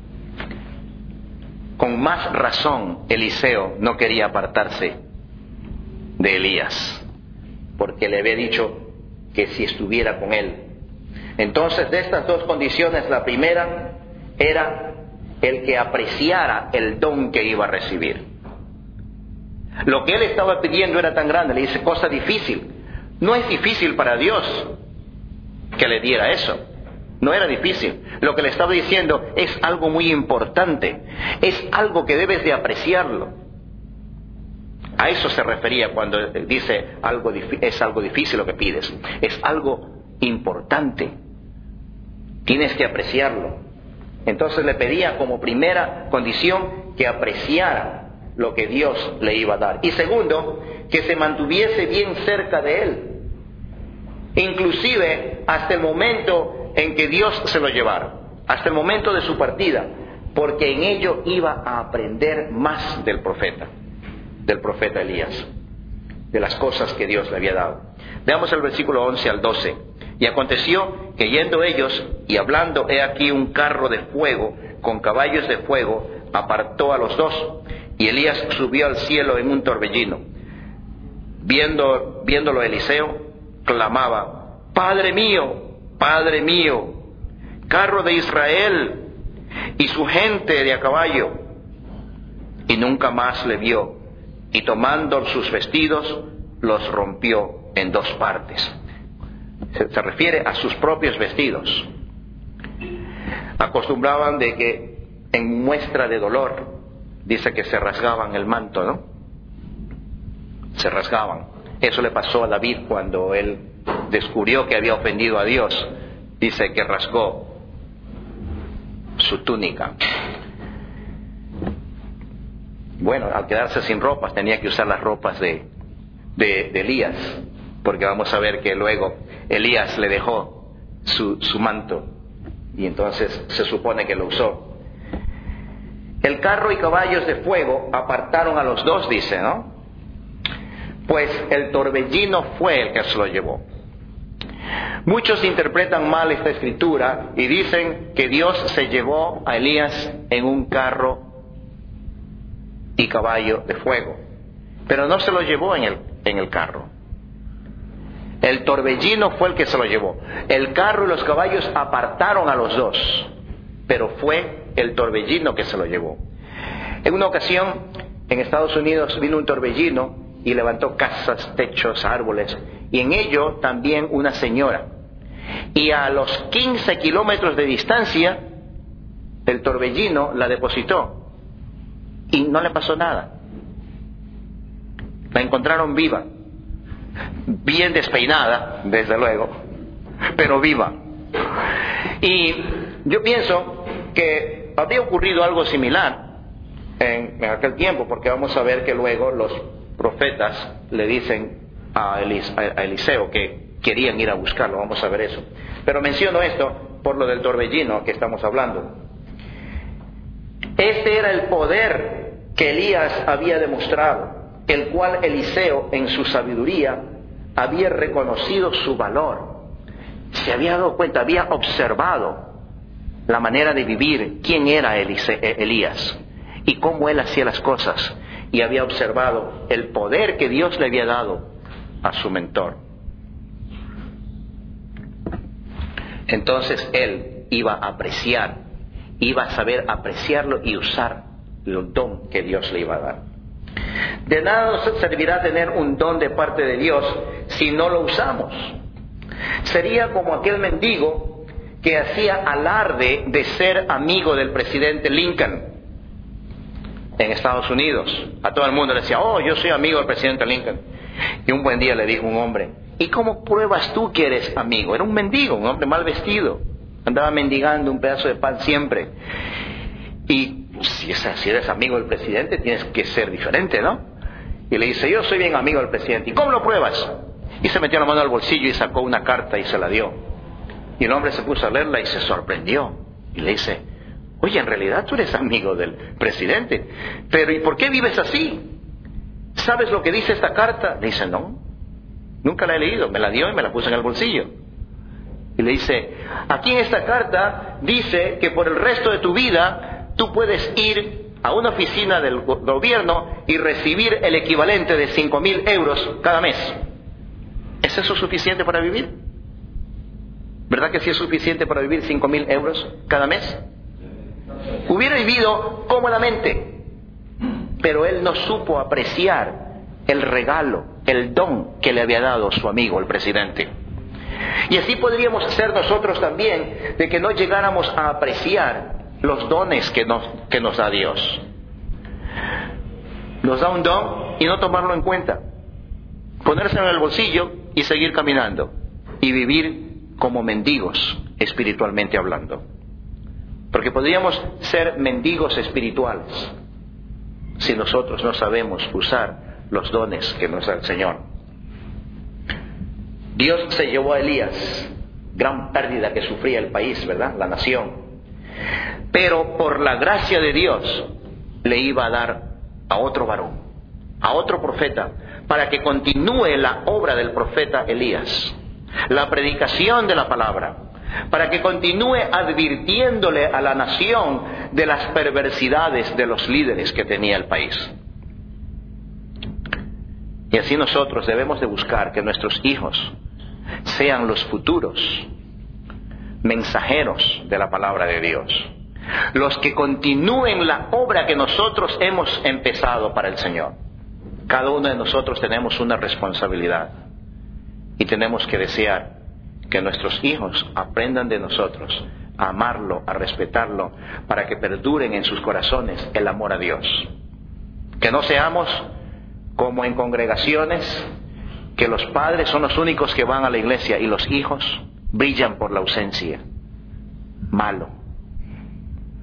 con más razón Eliseo no quería apartarse de Elías, porque le había dicho que si estuviera con él. Entonces, de estas dos condiciones, la primera era el que apreciara el don que iba a recibir. Lo que él estaba pidiendo era tan grande, le dice: cosa difícil. No es difícil para Dios que le diera eso. No era difícil. Lo que le estaba diciendo es algo muy importante. Es algo que debes de apreciarlo. A eso se refería cuando dice es algo difícil lo que pides. Es algo importante. Tienes que apreciarlo. Entonces le pedía como primera condición que apreciara lo que Dios le iba a dar. Y segundo, que se mantuviese bien cerca de él. Inclusive hasta el momento en que Dios se lo llevara, hasta el momento de su partida, porque en ello iba a aprender más del profeta Elías, de las cosas que Dios le había dado. Veamos el versículo 11 al 12. Y aconteció que yendo ellos y hablando, he aquí un carro de fuego con caballos de fuego apartó a los dos, y Elías subió al cielo en un torbellino. Viéndolo Eliseo, clamaba: Padre mío, carro de Israel y su gente de a caballo. Y nunca más le vio, y tomando sus vestidos, los rompió en dos partes. Se refiere a sus propios vestidos. Acostumbraban de que en muestra de dolor, dice que se rasgaban el manto, ¿no? Se rasgaban. Eso le pasó a David cuando él descubrió que había ofendido a Dios. Dice que rasgó su túnica. Bueno, al quedarse sin ropas tenía que usar las ropas de Elías, porque vamos a ver que luego Elías le dejó su manto y entonces se supone que lo usó. El carro y caballos de fuego apartaron a los dos, dice, ¿no? Pues el torbellino fue el que se lo llevó. Muchos interpretan mal esta escritura y dicen que Dios se llevó a Elías en un carro y caballo de fuego, pero no se lo llevó en el carro. El torbellino fue el que se lo llevó. El carro y los caballos apartaron a los dos, pero fue el torbellino que se lo llevó. En una ocasión en Estados Unidos vino un torbellino y levantó casas, techos, árboles, y en ello también una señora. Y a los 15 kilómetros de distancia el torbellino la depositó y no le pasó nada. La encontraron viva, bien despeinada, desde luego, pero viva. Y yo pienso que habría ocurrido algo similar en aquel tiempo, porque vamos a ver que luego los profetas le dicen a Eliseo que querían ir a buscarlo. Vamos a ver eso. Pero menciono esto por lo del torbellino que estamos hablando. Este era el poder que Elías había demostrado, el cual Eliseo en su sabiduría había reconocido su valor. Se había dado cuenta, había observado la manera de vivir, quién era Elías y cómo él hacía las cosas, y había observado el poder que Dios le había dado a su mentor. Entonces él iba a apreciar, iba a saber apreciarlo y usar el don que Dios le iba a dar. De nada nos servirá tener un don de parte de Dios si no lo usamos. Sería como aquel mendigo que hacía alarde de ser amigo del presidente Lincoln en Estados Unidos. A todo el mundo le decía, oh, yo soy amigo del presidente Lincoln. Y un buen día le dijo un hombre, ¿y cómo pruebas tú que eres amigo? Era un mendigo, un hombre mal vestido, andaba mendigando un pedazo de pan siempre. Y si eres amigo del presidente tienes que ser diferente, ¿no? Y le dice, yo soy bien amigo del presidente. ¿Y cómo lo pruebas? Y se metió la mano al bolsillo y sacó una carta y se la dio. Y el hombre se puso a leerla y se sorprendió. Y le dice, oye, en realidad tú eres amigo del presidente, pero ¿y por qué vives así? ¿Sabes lo que dice esta carta? Le dice, no, nunca la he leído, me la dio y me la puso en el bolsillo. Y le dice, aquí en esta carta dice que por el resto de tu vida tú puedes ir a una oficina del gobierno y recibir el equivalente de 5,000 euros cada mes. ¿Es eso suficiente para vivir? ¿Verdad que sí es suficiente para vivir 5,000 euros cada mes? Hubiera vivido cómodamente, pero él no supo apreciar el regalo, el don que le había dado su amigo, el presidente. Y así podríamos ser nosotros también, de que no llegáramos a apreciar los dones que nos da Dios. Nos da un don y no tomarlo en cuenta. Ponérselo en el bolsillo y seguir caminando. Y vivir como mendigos, espiritualmente hablando. Porque podríamos ser mendigos espirituales si nosotros no sabemos usar los dones que nos da el Señor. Dios se llevó a Elías, gran pérdida que sufría el país, ¿verdad? La nación. Pero por la gracia de Dios le iba a dar a otro varón, a otro profeta, para que continúe la obra del profeta Elías, la predicación de la palabra, para que continúe advirtiéndole a la nación de las perversidades de los líderes que tenía el país. Y así nosotros debemos de buscar que nuestros hijos sean los futuros mensajeros de la palabra de Dios, los que continúen la obra que nosotros hemos empezado para el Señor. Cada uno de nosotros tenemos una responsabilidad y tenemos que desear que nuestros hijos aprendan de nosotros a amarlo, a respetarlo, para que perduren en sus corazones el amor a Dios. Que no seamos como en congregaciones que los padres son los únicos que van a la iglesia y los hijos brillan por la ausencia. Malo.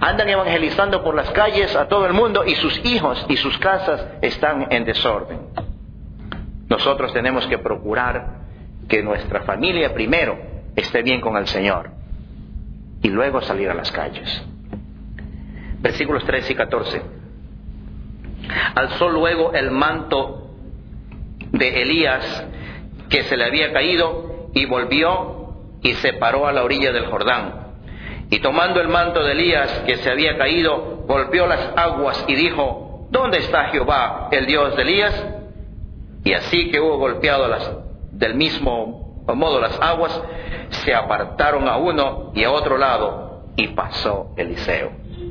Andan evangelizando por las calles a todo el mundo y sus hijos y sus casas están en desorden. Nosotros tenemos que procurar que nuestra familia primero esté bien con el Señor y luego salir a las calles. Versículos 13 y 14. Alzó luego el manto de Elías que se le había caído y volvió y se paró a la orilla del Jordán. Y tomando el manto de Elías que se había caído, golpeó las aguas y dijo: ¿Dónde está Jehová, el Dios de Elías? Y así que hubo golpeado del mismo modo las aguas, se apartaron a uno y a otro lado, y pasó Eliseo.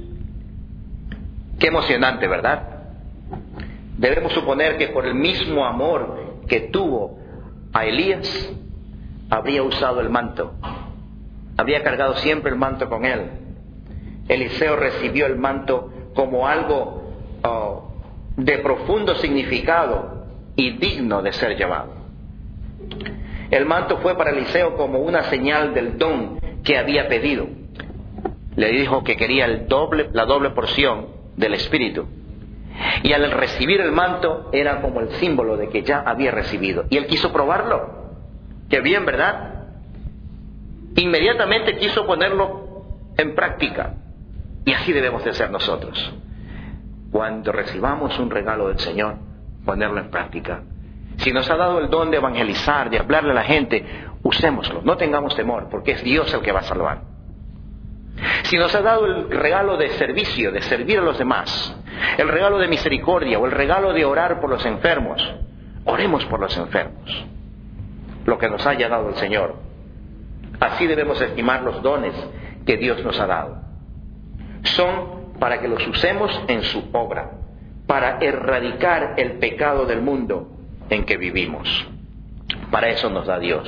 Qué emocionante, ¿verdad? Debemos suponer que por el mismo amor que tuvo a Elías, habría usado el manto. Habría cargado siempre el manto con él. Eliseo recibió el manto como algo de profundo significado y digno de ser llevado. El manto fue para Eliseo como una señal del don que había pedido. Le dijo que quería la doble porción del Espíritu. Y al recibir el manto era como el símbolo de que ya había recibido. Y él quiso probarlo. Qué bien, ¿verdad? Inmediatamente quiso ponerlo en práctica. Y así debemos de ser nosotros. Cuando recibamos un regalo del Señor, ponerlo en práctica. Si nos ha dado el don de evangelizar, de hablarle a la gente, usémoslo. No tengamos temor, porque es Dios el que va a salvar. Si nos ha dado el regalo de servicio, de servir a los demás, el regalo de misericordia o el regalo de orar por los enfermos, oremos por los enfermos. Lo que nos haya dado el Señor. Así debemos estimar los dones que Dios nos ha dado. Son para que los usemos en su obra, para erradicar el pecado del mundo en que vivimos. Para eso nos da Dios.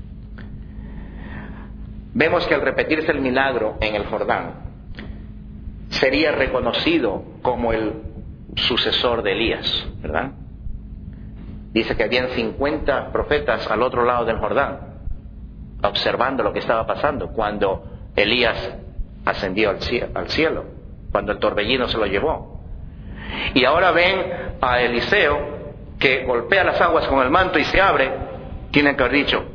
Vemos que al repetirse el milagro en el Jordán, sería reconocido como el sucesor de Elías, ¿verdad? Dice que habían 50 profetas al otro lado del Jordán, observando lo que estaba pasando cuando Elías ascendió al cielo, cuando el torbellino se lo llevó. Y ahora ven a Eliseo que golpea las aguas con el manto y se abre. Tienen que haber dicho: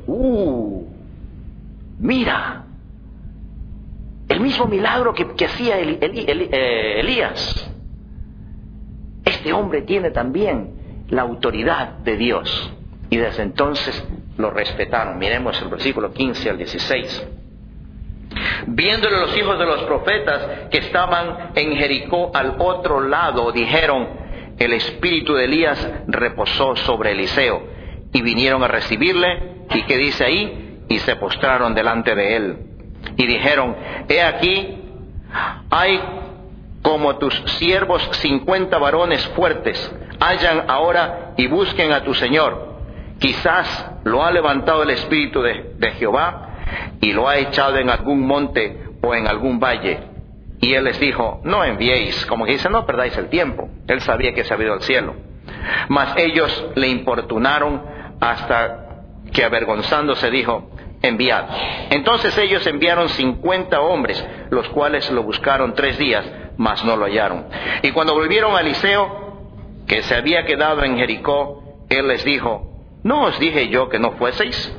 mira, el mismo milagro que hacía Elías. Este hombre tiene también la autoridad de Dios. Y desde entonces lo respetaron. Miremos el versículo 15 al 16. Viéndole los hijos de los profetas que estaban en Jericó al otro lado, dijeron: el espíritu de Elías reposó sobre Eliseo. Y vinieron a recibirle. ¿Y qué dice ahí? Y se postraron delante de él. Y dijeron: he aquí, hay como tus siervos 50 varones fuertes. Vayan ahora y busquen a tu señor. Quizás lo ha levantado el espíritu de Jehová y lo ha echado en algún monte o en algún valle. Y él les dijo: no enviéis. Como que dice, no perdáis el tiempo. Él sabía que se había ido al cielo. Mas ellos le importunaron hasta que, avergonzándose, dijo: enviad. Entonces ellos enviaron 50 hombres, los cuales lo buscaron 3 días, mas no lo hallaron. Y cuando volvieron a Eliseo, que se había quedado en Jericó, él les dijo: ¿no os dije yo que no fueseis?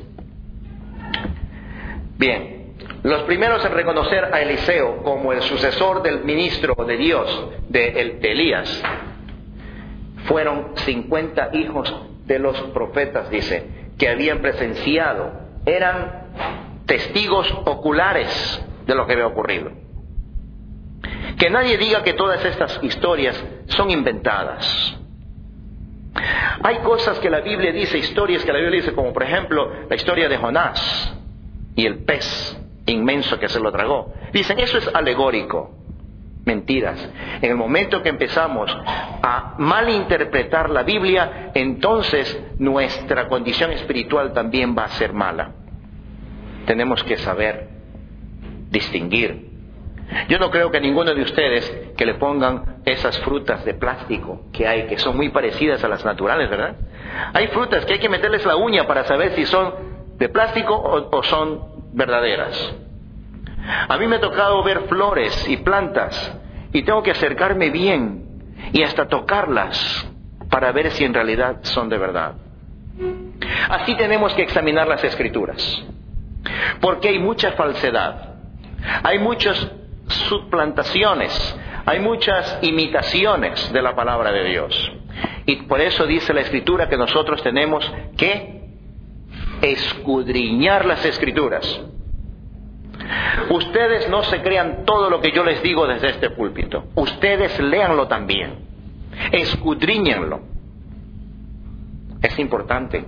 Bien, los primeros en reconocer a Eliseo como el sucesor del ministro de Dios, de Elías, fueron 50 hijos de los profetas, dice, que habían presenciado. Eran testigos oculares de lo que había ocurrido. Que nadie diga que todas estas historias son inventadas. Hay cosas que la Biblia dice, historias que la Biblia dice, como por ejemplo la historia de Jonás y el pez inmenso que se lo tragó. Dicen, eso es alegórico. Mentiras. En el momento que empezamos a malinterpretar la Biblia, entonces nuestra condición espiritual también va a ser mala. Tenemos que saber distinguir. Yo no creo que ninguno de ustedes que le pongan esas frutas de plástico que hay, que son muy parecidas a las naturales, ¿verdad? Hay frutas que hay que meterles la uña para saber si son de plástico o son verdaderas. A mí me ha tocado ver flores y plantas y tengo que acercarme bien y hasta tocarlas para ver si en realidad son de verdad. Así tenemos que examinar las Escrituras, porque hay mucha falsedad, hay muchas suplantaciones, hay muchas imitaciones de la palabra de Dios. Y por eso dice la Escritura que nosotros tenemos que escudriñar las Escrituras. Ustedes no se crean todo lo que yo les digo desde este púlpito. Ustedes léanlo también. Escudriñenlo. Es importante.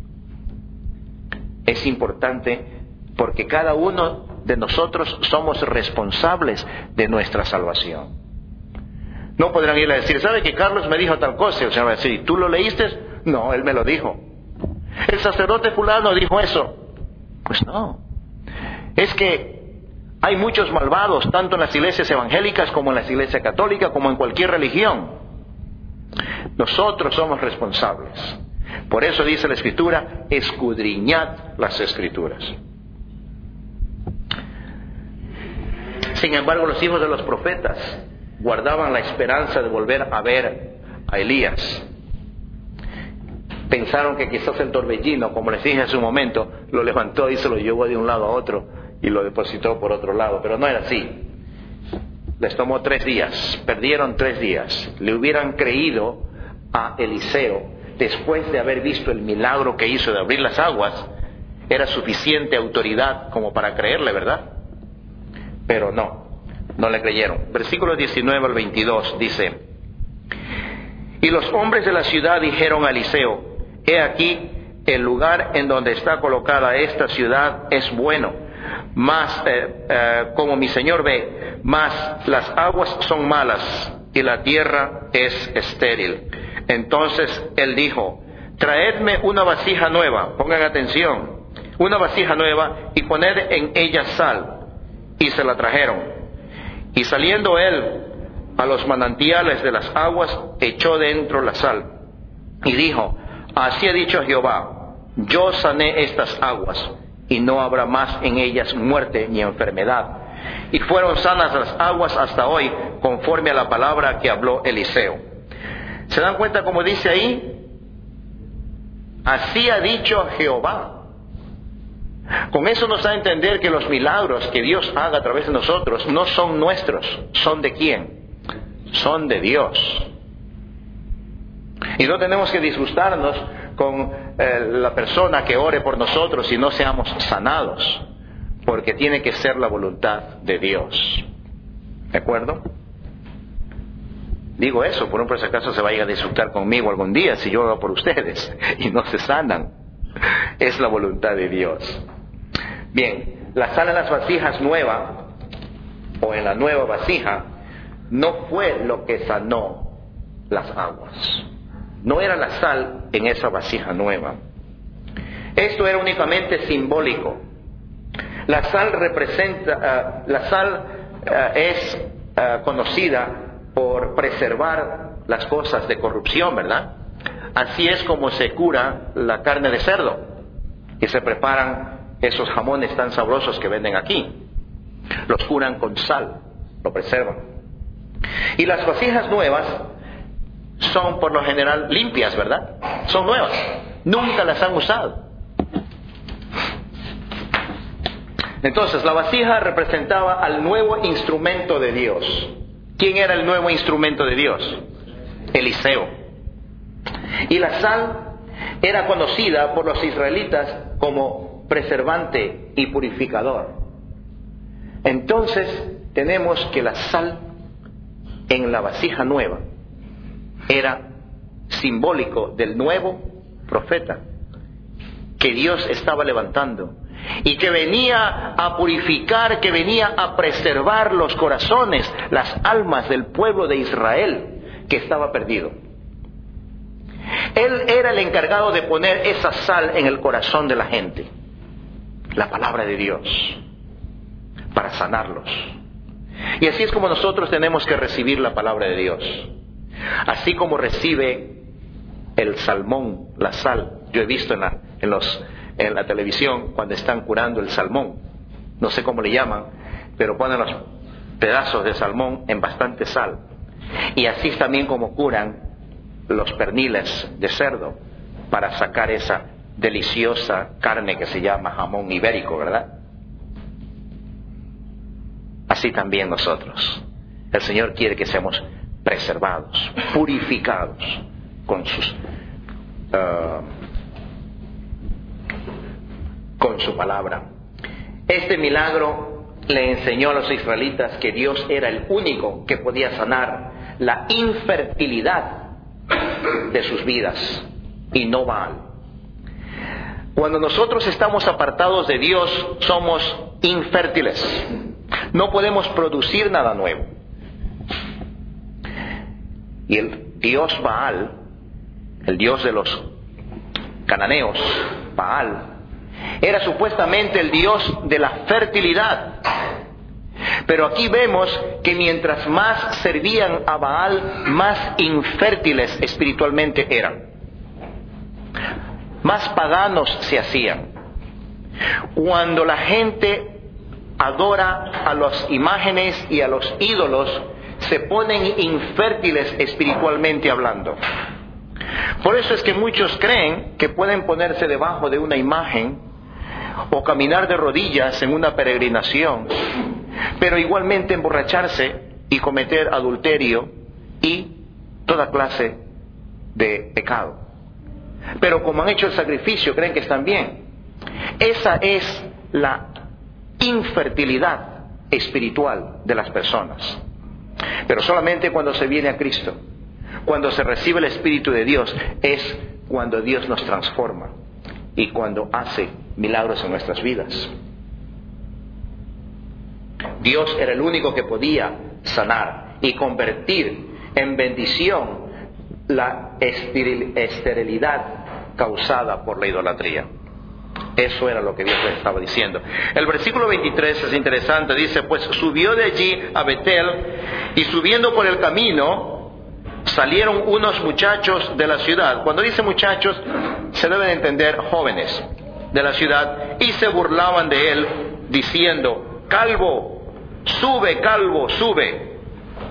Es importante porque cada uno de nosotros somos responsables de nuestra salvación. No podrán ir a decir, ¿sabe que Carlos me dijo tal cosa? El Señor va a decir, ¿tú lo leíste? No, él me lo dijo. El sacerdote fulano dijo eso. Pues no. Es que hay muchos malvados, tanto en las iglesias evangélicas como en las iglesias católicas, como en cualquier religión. Nosotros somos responsables. Por eso dice la Escritura, escudriñad las Escrituras. Sin embargo, los hijos de los profetas guardaban la esperanza de volver a ver a Elías. Pensaron que quizás el torbellino, como les dije hace un momento, lo levantó y se lo llevó de un lado a otro y lo depositó por otro lado, pero no era así. Les tomó 3 días, perdieron 3 días. Le hubieran creído a Eliseo después de haber visto el milagro que hizo de abrir las aguas. Era suficiente autoridad como para creerle, ¿verdad? Pero no le creyeron. Versículo 19 al 22 dice: y los hombres de la ciudad dijeron a Eliseo: he aquí, el lugar en donde está colocada esta ciudad es bueno, mas como mi señor ve, mas las aguas son malas y la tierra es estéril. Entonces él dijo: traedme una vasija nueva, pongan atención, una vasija nueva, y poned en ella sal. Y se la trajeron. Y saliendo él a los manantiales de las aguas, echó dentro la sal. Y dijo: así ha dicho Jehová, yo sané estas aguas, y no habrá más en ellas muerte ni enfermedad. Y fueron sanas las aguas hasta hoy, conforme a la palabra que habló Eliseo. ¿Se dan cuenta cómo dice ahí? Así ha dicho Jehová. Con eso nos da a entender que los milagros que Dios haga a través de nosotros no son nuestros. ¿Son de quién? Son de Dios. Y no tenemos que disgustarnos con la persona que ore por nosotros y no seamos sanados, porque tiene que ser la voluntad de Dios. ¿De acuerdo? Digo eso, por si acaso se vayan a disfrutar conmigo algún día si yo oro por ustedes y no se sanan. Es la voluntad de Dios. Bien, la sal en las vasijas nuevas, o en la nueva vasija, no fue lo que sanó las aguas. No era la sal en esa vasija nueva. Esto era únicamente simbólico. La sal representa, es conocida por preservar las cosas de corrupción, ¿verdad? Así es como se cura la carne de cerdo, y se preparan esos jamones tan sabrosos que venden aquí. Los curan con sal, lo preservan. Y las vasijas nuevas son por lo general limpias, ¿verdad? Son nuevas, nunca las han usado. Entonces la vasija representaba al nuevo instrumento de Dios. ¿Quién era el nuevo instrumento de Dios? Eliseo. Y la sal era conocida por los israelitas como preservante y purificador. Entonces tenemos que la sal en la vasija nueva era simbólico del nuevo profeta que Dios estaba levantando y que venía a purificar, que venía a preservar los corazones, las almas del pueblo de Israel que estaba perdido. Él era el encargado de poner esa sal en el corazón de la gente, la palabra de Dios, para sanarlos. Y así es como nosotros tenemos que recibir la palabra de Dios. Así como recibe el salmón, la sal. Yo he visto en la televisión cuando están curando el salmón, no sé cómo le llaman, pero ponen los pedazos de salmón en bastante sal. Y así es también como curan los perniles de cerdo para sacar esa deliciosa carne que se llama jamón ibérico, ¿verdad? Así también nosotros. El Señor quiere que seamos preservados, purificados con su palabra. Este milagro le enseñó a los israelitas que Dios era el único que podía sanar la infertilidad de sus vidas y no Baal. Cuando nosotros estamos apartados de Dios, somos infértiles. No podemos producir nada nuevo. Y el dios Baal, el dios de los cananeos, Baal, era supuestamente el dios de la fertilidad. Pero aquí vemos que mientras más servían a Baal, más infértiles espiritualmente eran. Más paganos se hacían. Cuando la gente adora a las imágenes y a los ídolos, se ponen infértiles espiritualmente hablando. Por eso es que muchos creen que pueden ponerse debajo de una imagen o caminar de rodillas en una peregrinación, pero igualmente emborracharse y cometer adulterio y toda clase de pecado. Pero como han hecho el sacrificio, creen que están bien. Esa es la infertilidad espiritual de las personas. Pero solamente cuando se viene a Cristo, cuando se recibe el Espíritu de Dios, es cuando Dios nos transforma y cuando hace milagros en nuestras vidas. Dios era el único que podía sanar y convertir en bendición la esterilidad causada por la idolatría. Eso era lo que Dios les estaba diciendo. El versículo 23 es interesante. Dice, pues subió de allí a Betel, y subiendo por el camino salieron unos muchachos de la ciudad. Cuando dice muchachos, se deben entender jóvenes de la ciudad, y se burlaban de él, diciendo, calvo, sube.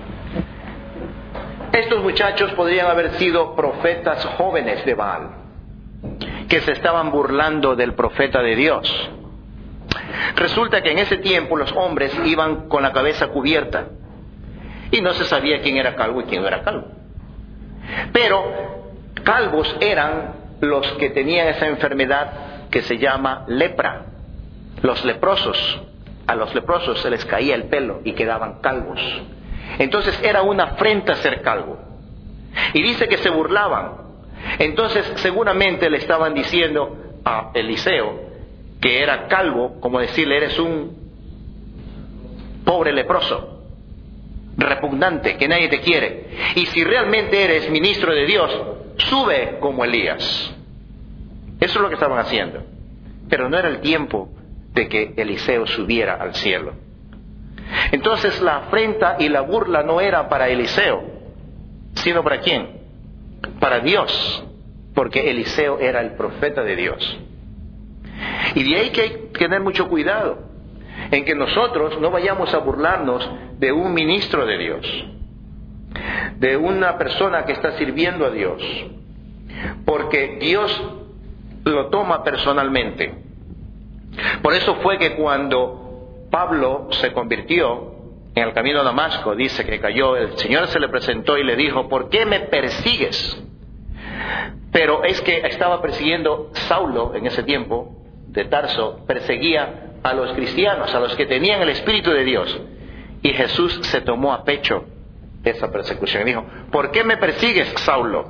Estos muchachos podrían haber sido profetas jóvenes de Baal, que se estaban burlando del profeta de Dios. Resulta que en ese tiempo los hombres iban con la cabeza cubierta y no se sabía quién era calvo y quién no era calvo. Pero calvos eran los que tenían esa enfermedad que se llama lepra. Los leprosos, a los leprosos se les caía el pelo y quedaban calvos. Entonces era una afrenta ser calvo. Y dice que se burlaban. Entonces seguramente le estaban diciendo a Eliseo, que era calvo, como decirle, eres un pobre leproso, repugnante, que nadie te quiere. Y si realmente eres ministro de Dios, sube como Elías. Eso es lo que estaban haciendo. Pero no era el tiempo de que Eliseo subiera al cielo. Entonces la afrenta y la burla no era para Eliseo, sino para ¿quién? Para Dios, porque Eliseo era el profeta de Dios. Y de ahí que hay que tener mucho cuidado en que nosotros no vayamos a burlarnos de un ministro de Dios, de una persona que está sirviendo a Dios, porque Dios lo toma personalmente. Por eso fue que cuando Pablo se convirtió en el camino a Damasco, dice que cayó, el Señor se le presentó y le dijo, ¿por qué me persigues? Pero es que estaba persiguiendo Saulo en ese tiempo, de Tarso, perseguía a los cristianos, a los que tenían el Espíritu de Dios. Y Jesús se tomó a pecho esa persecución y dijo, ¿por qué me persigues, Saulo?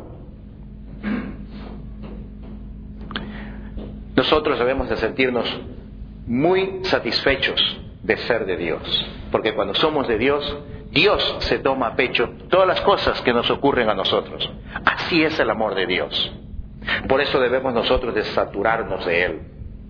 Nosotros debemos de sentirnos muy satisfechos de ser de Dios, porque cuando somos de Dios, Dios se toma a pecho todas las cosas que nos ocurren a nosotros. Así es el amor de Dios. Por eso debemos nosotros de saturarnos de Él.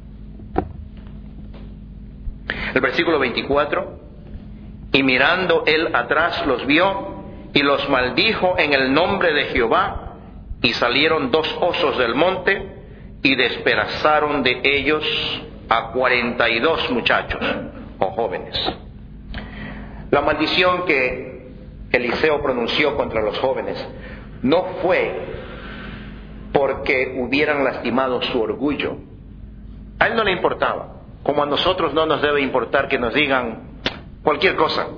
El versículo 24, y mirando él atrás los vio y los maldijo en el nombre de Jehová, y salieron 2 osos del monte y despedazaron de ellos a 42 muchachos o jóvenes. La maldición que Eliseo pronunció contra los jóvenes no fue porque hubieran lastimado su orgullo. A él no le importaba, como a nosotros no nos debe importar que nos digan cualquier cosa.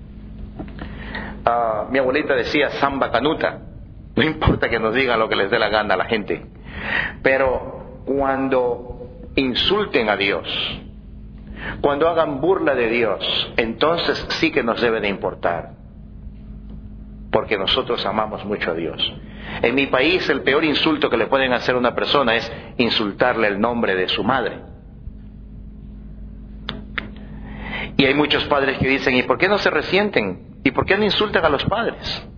Mi abuelita decía samba canuta, no importa que nos digan lo que les dé la gana a la gente, pero cuando insulten a Dios, cuando hagan burla de Dios, entonces sí que nos debe de importar, porque nosotros amamos mucho a Dios. En mi país el peor insulto que le pueden hacer a una persona es insultarle el nombre de su madre. Y hay muchos padres que dicen, ¿y por qué no se resienten? ¿Y por qué no insultan a los padres?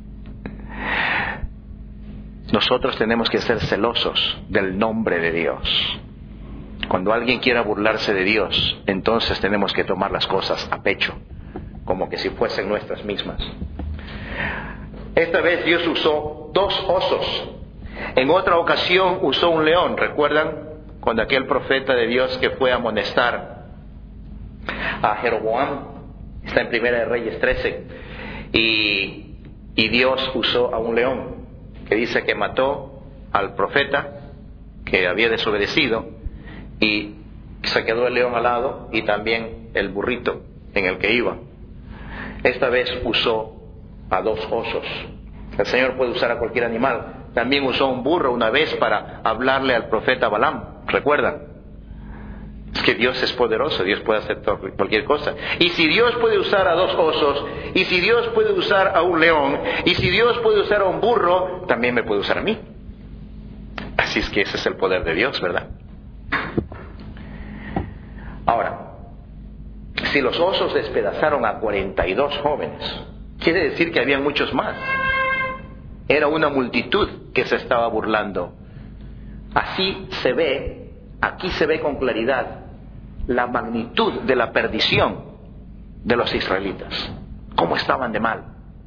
Nosotros tenemos que ser celosos del nombre de Dios. Cuando alguien quiera burlarse de Dios, entonces tenemos que tomar las cosas a pecho, como que si fuesen nuestras mismas. Esta vez Dios usó 2 osos. En otra ocasión usó un león. ¿Recuerdan? Cuando aquel profeta de Dios que fue a amonestar a Jeroboam, está en Primera de Reyes 13, y Dios usó a un león, que dice que mató al profeta que había desobedecido, y se quedó el león al lado y también el burrito en el que iba. Esta vez usó a 2 osos. El Señor puede usar a cualquier animal. También usó un burro una vez para hablarle al profeta Balaam. ¿Recuerdan? Es que Dios es poderoso, Dios puede hacer cualquier cosa. Y si Dios puede usar a 2 osos, y si Dios puede usar a un león, y si Dios puede usar a un burro, también me puede usar a mí. Así es que ese es el poder de Dios, ¿verdad? Ahora, si los osos despedazaron a 42 jóvenes, quiere decir que había muchos más. Era una multitud que se estaba burlando. Así se ve, aquí se ve con claridad la magnitud de la perdición de los israelitas. Cómo estaban de mal.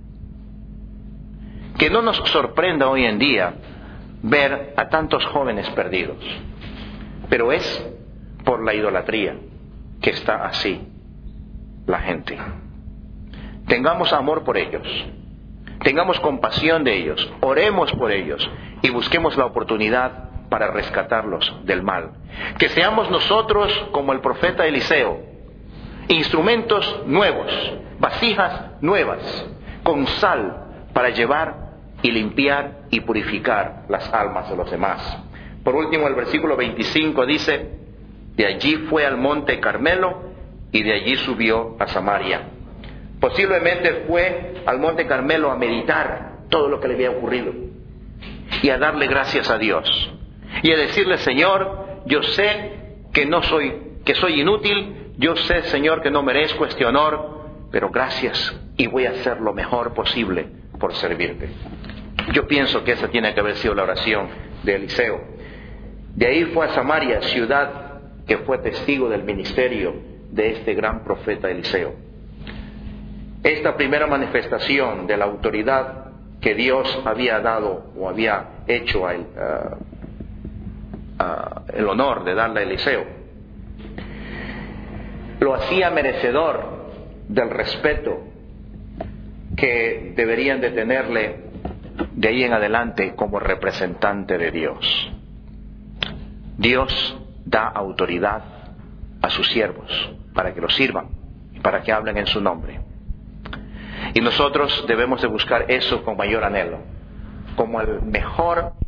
Que no nos sorprenda hoy en día ver a tantos jóvenes perdidos. Pero es por la idolatría que está así la gente. Tengamos amor por ellos, tengamos compasión de ellos, oremos por ellos y busquemos la oportunidad para rescatarlos del mal. Que seamos nosotros, como el profeta Eliseo, instrumentos nuevos, vasijas nuevas, con sal para llevar y limpiar y purificar las almas de los demás. Por último, el versículo 25 dice: de allí fue al monte Carmelo y de allí subió a Samaria. Posiblemente fue al monte Carmelo a meditar todo lo que le había ocurrido y a darle gracias a Dios y a decirle: Señor, yo sé que soy inútil, yo sé, Señor, que no merezco este honor, pero gracias, y voy a hacer lo mejor posible por servirte. Yo pienso que esa tiene que haber sido la oración de Eliseo. De ahí fue a Samaria, ciudad que fue testigo del ministerio de este gran profeta Eliseo. Esta primera manifestación de la autoridad que Dios había dado o había hecho el honor de darle a Eliseo, lo hacía merecedor del respeto que deberían de tenerle de ahí en adelante como representante de Dios. Dios da autoridad a sus siervos para que los sirvan, para que hablen en su nombre. Y nosotros debemos de buscar eso con mayor anhelo, como el mejor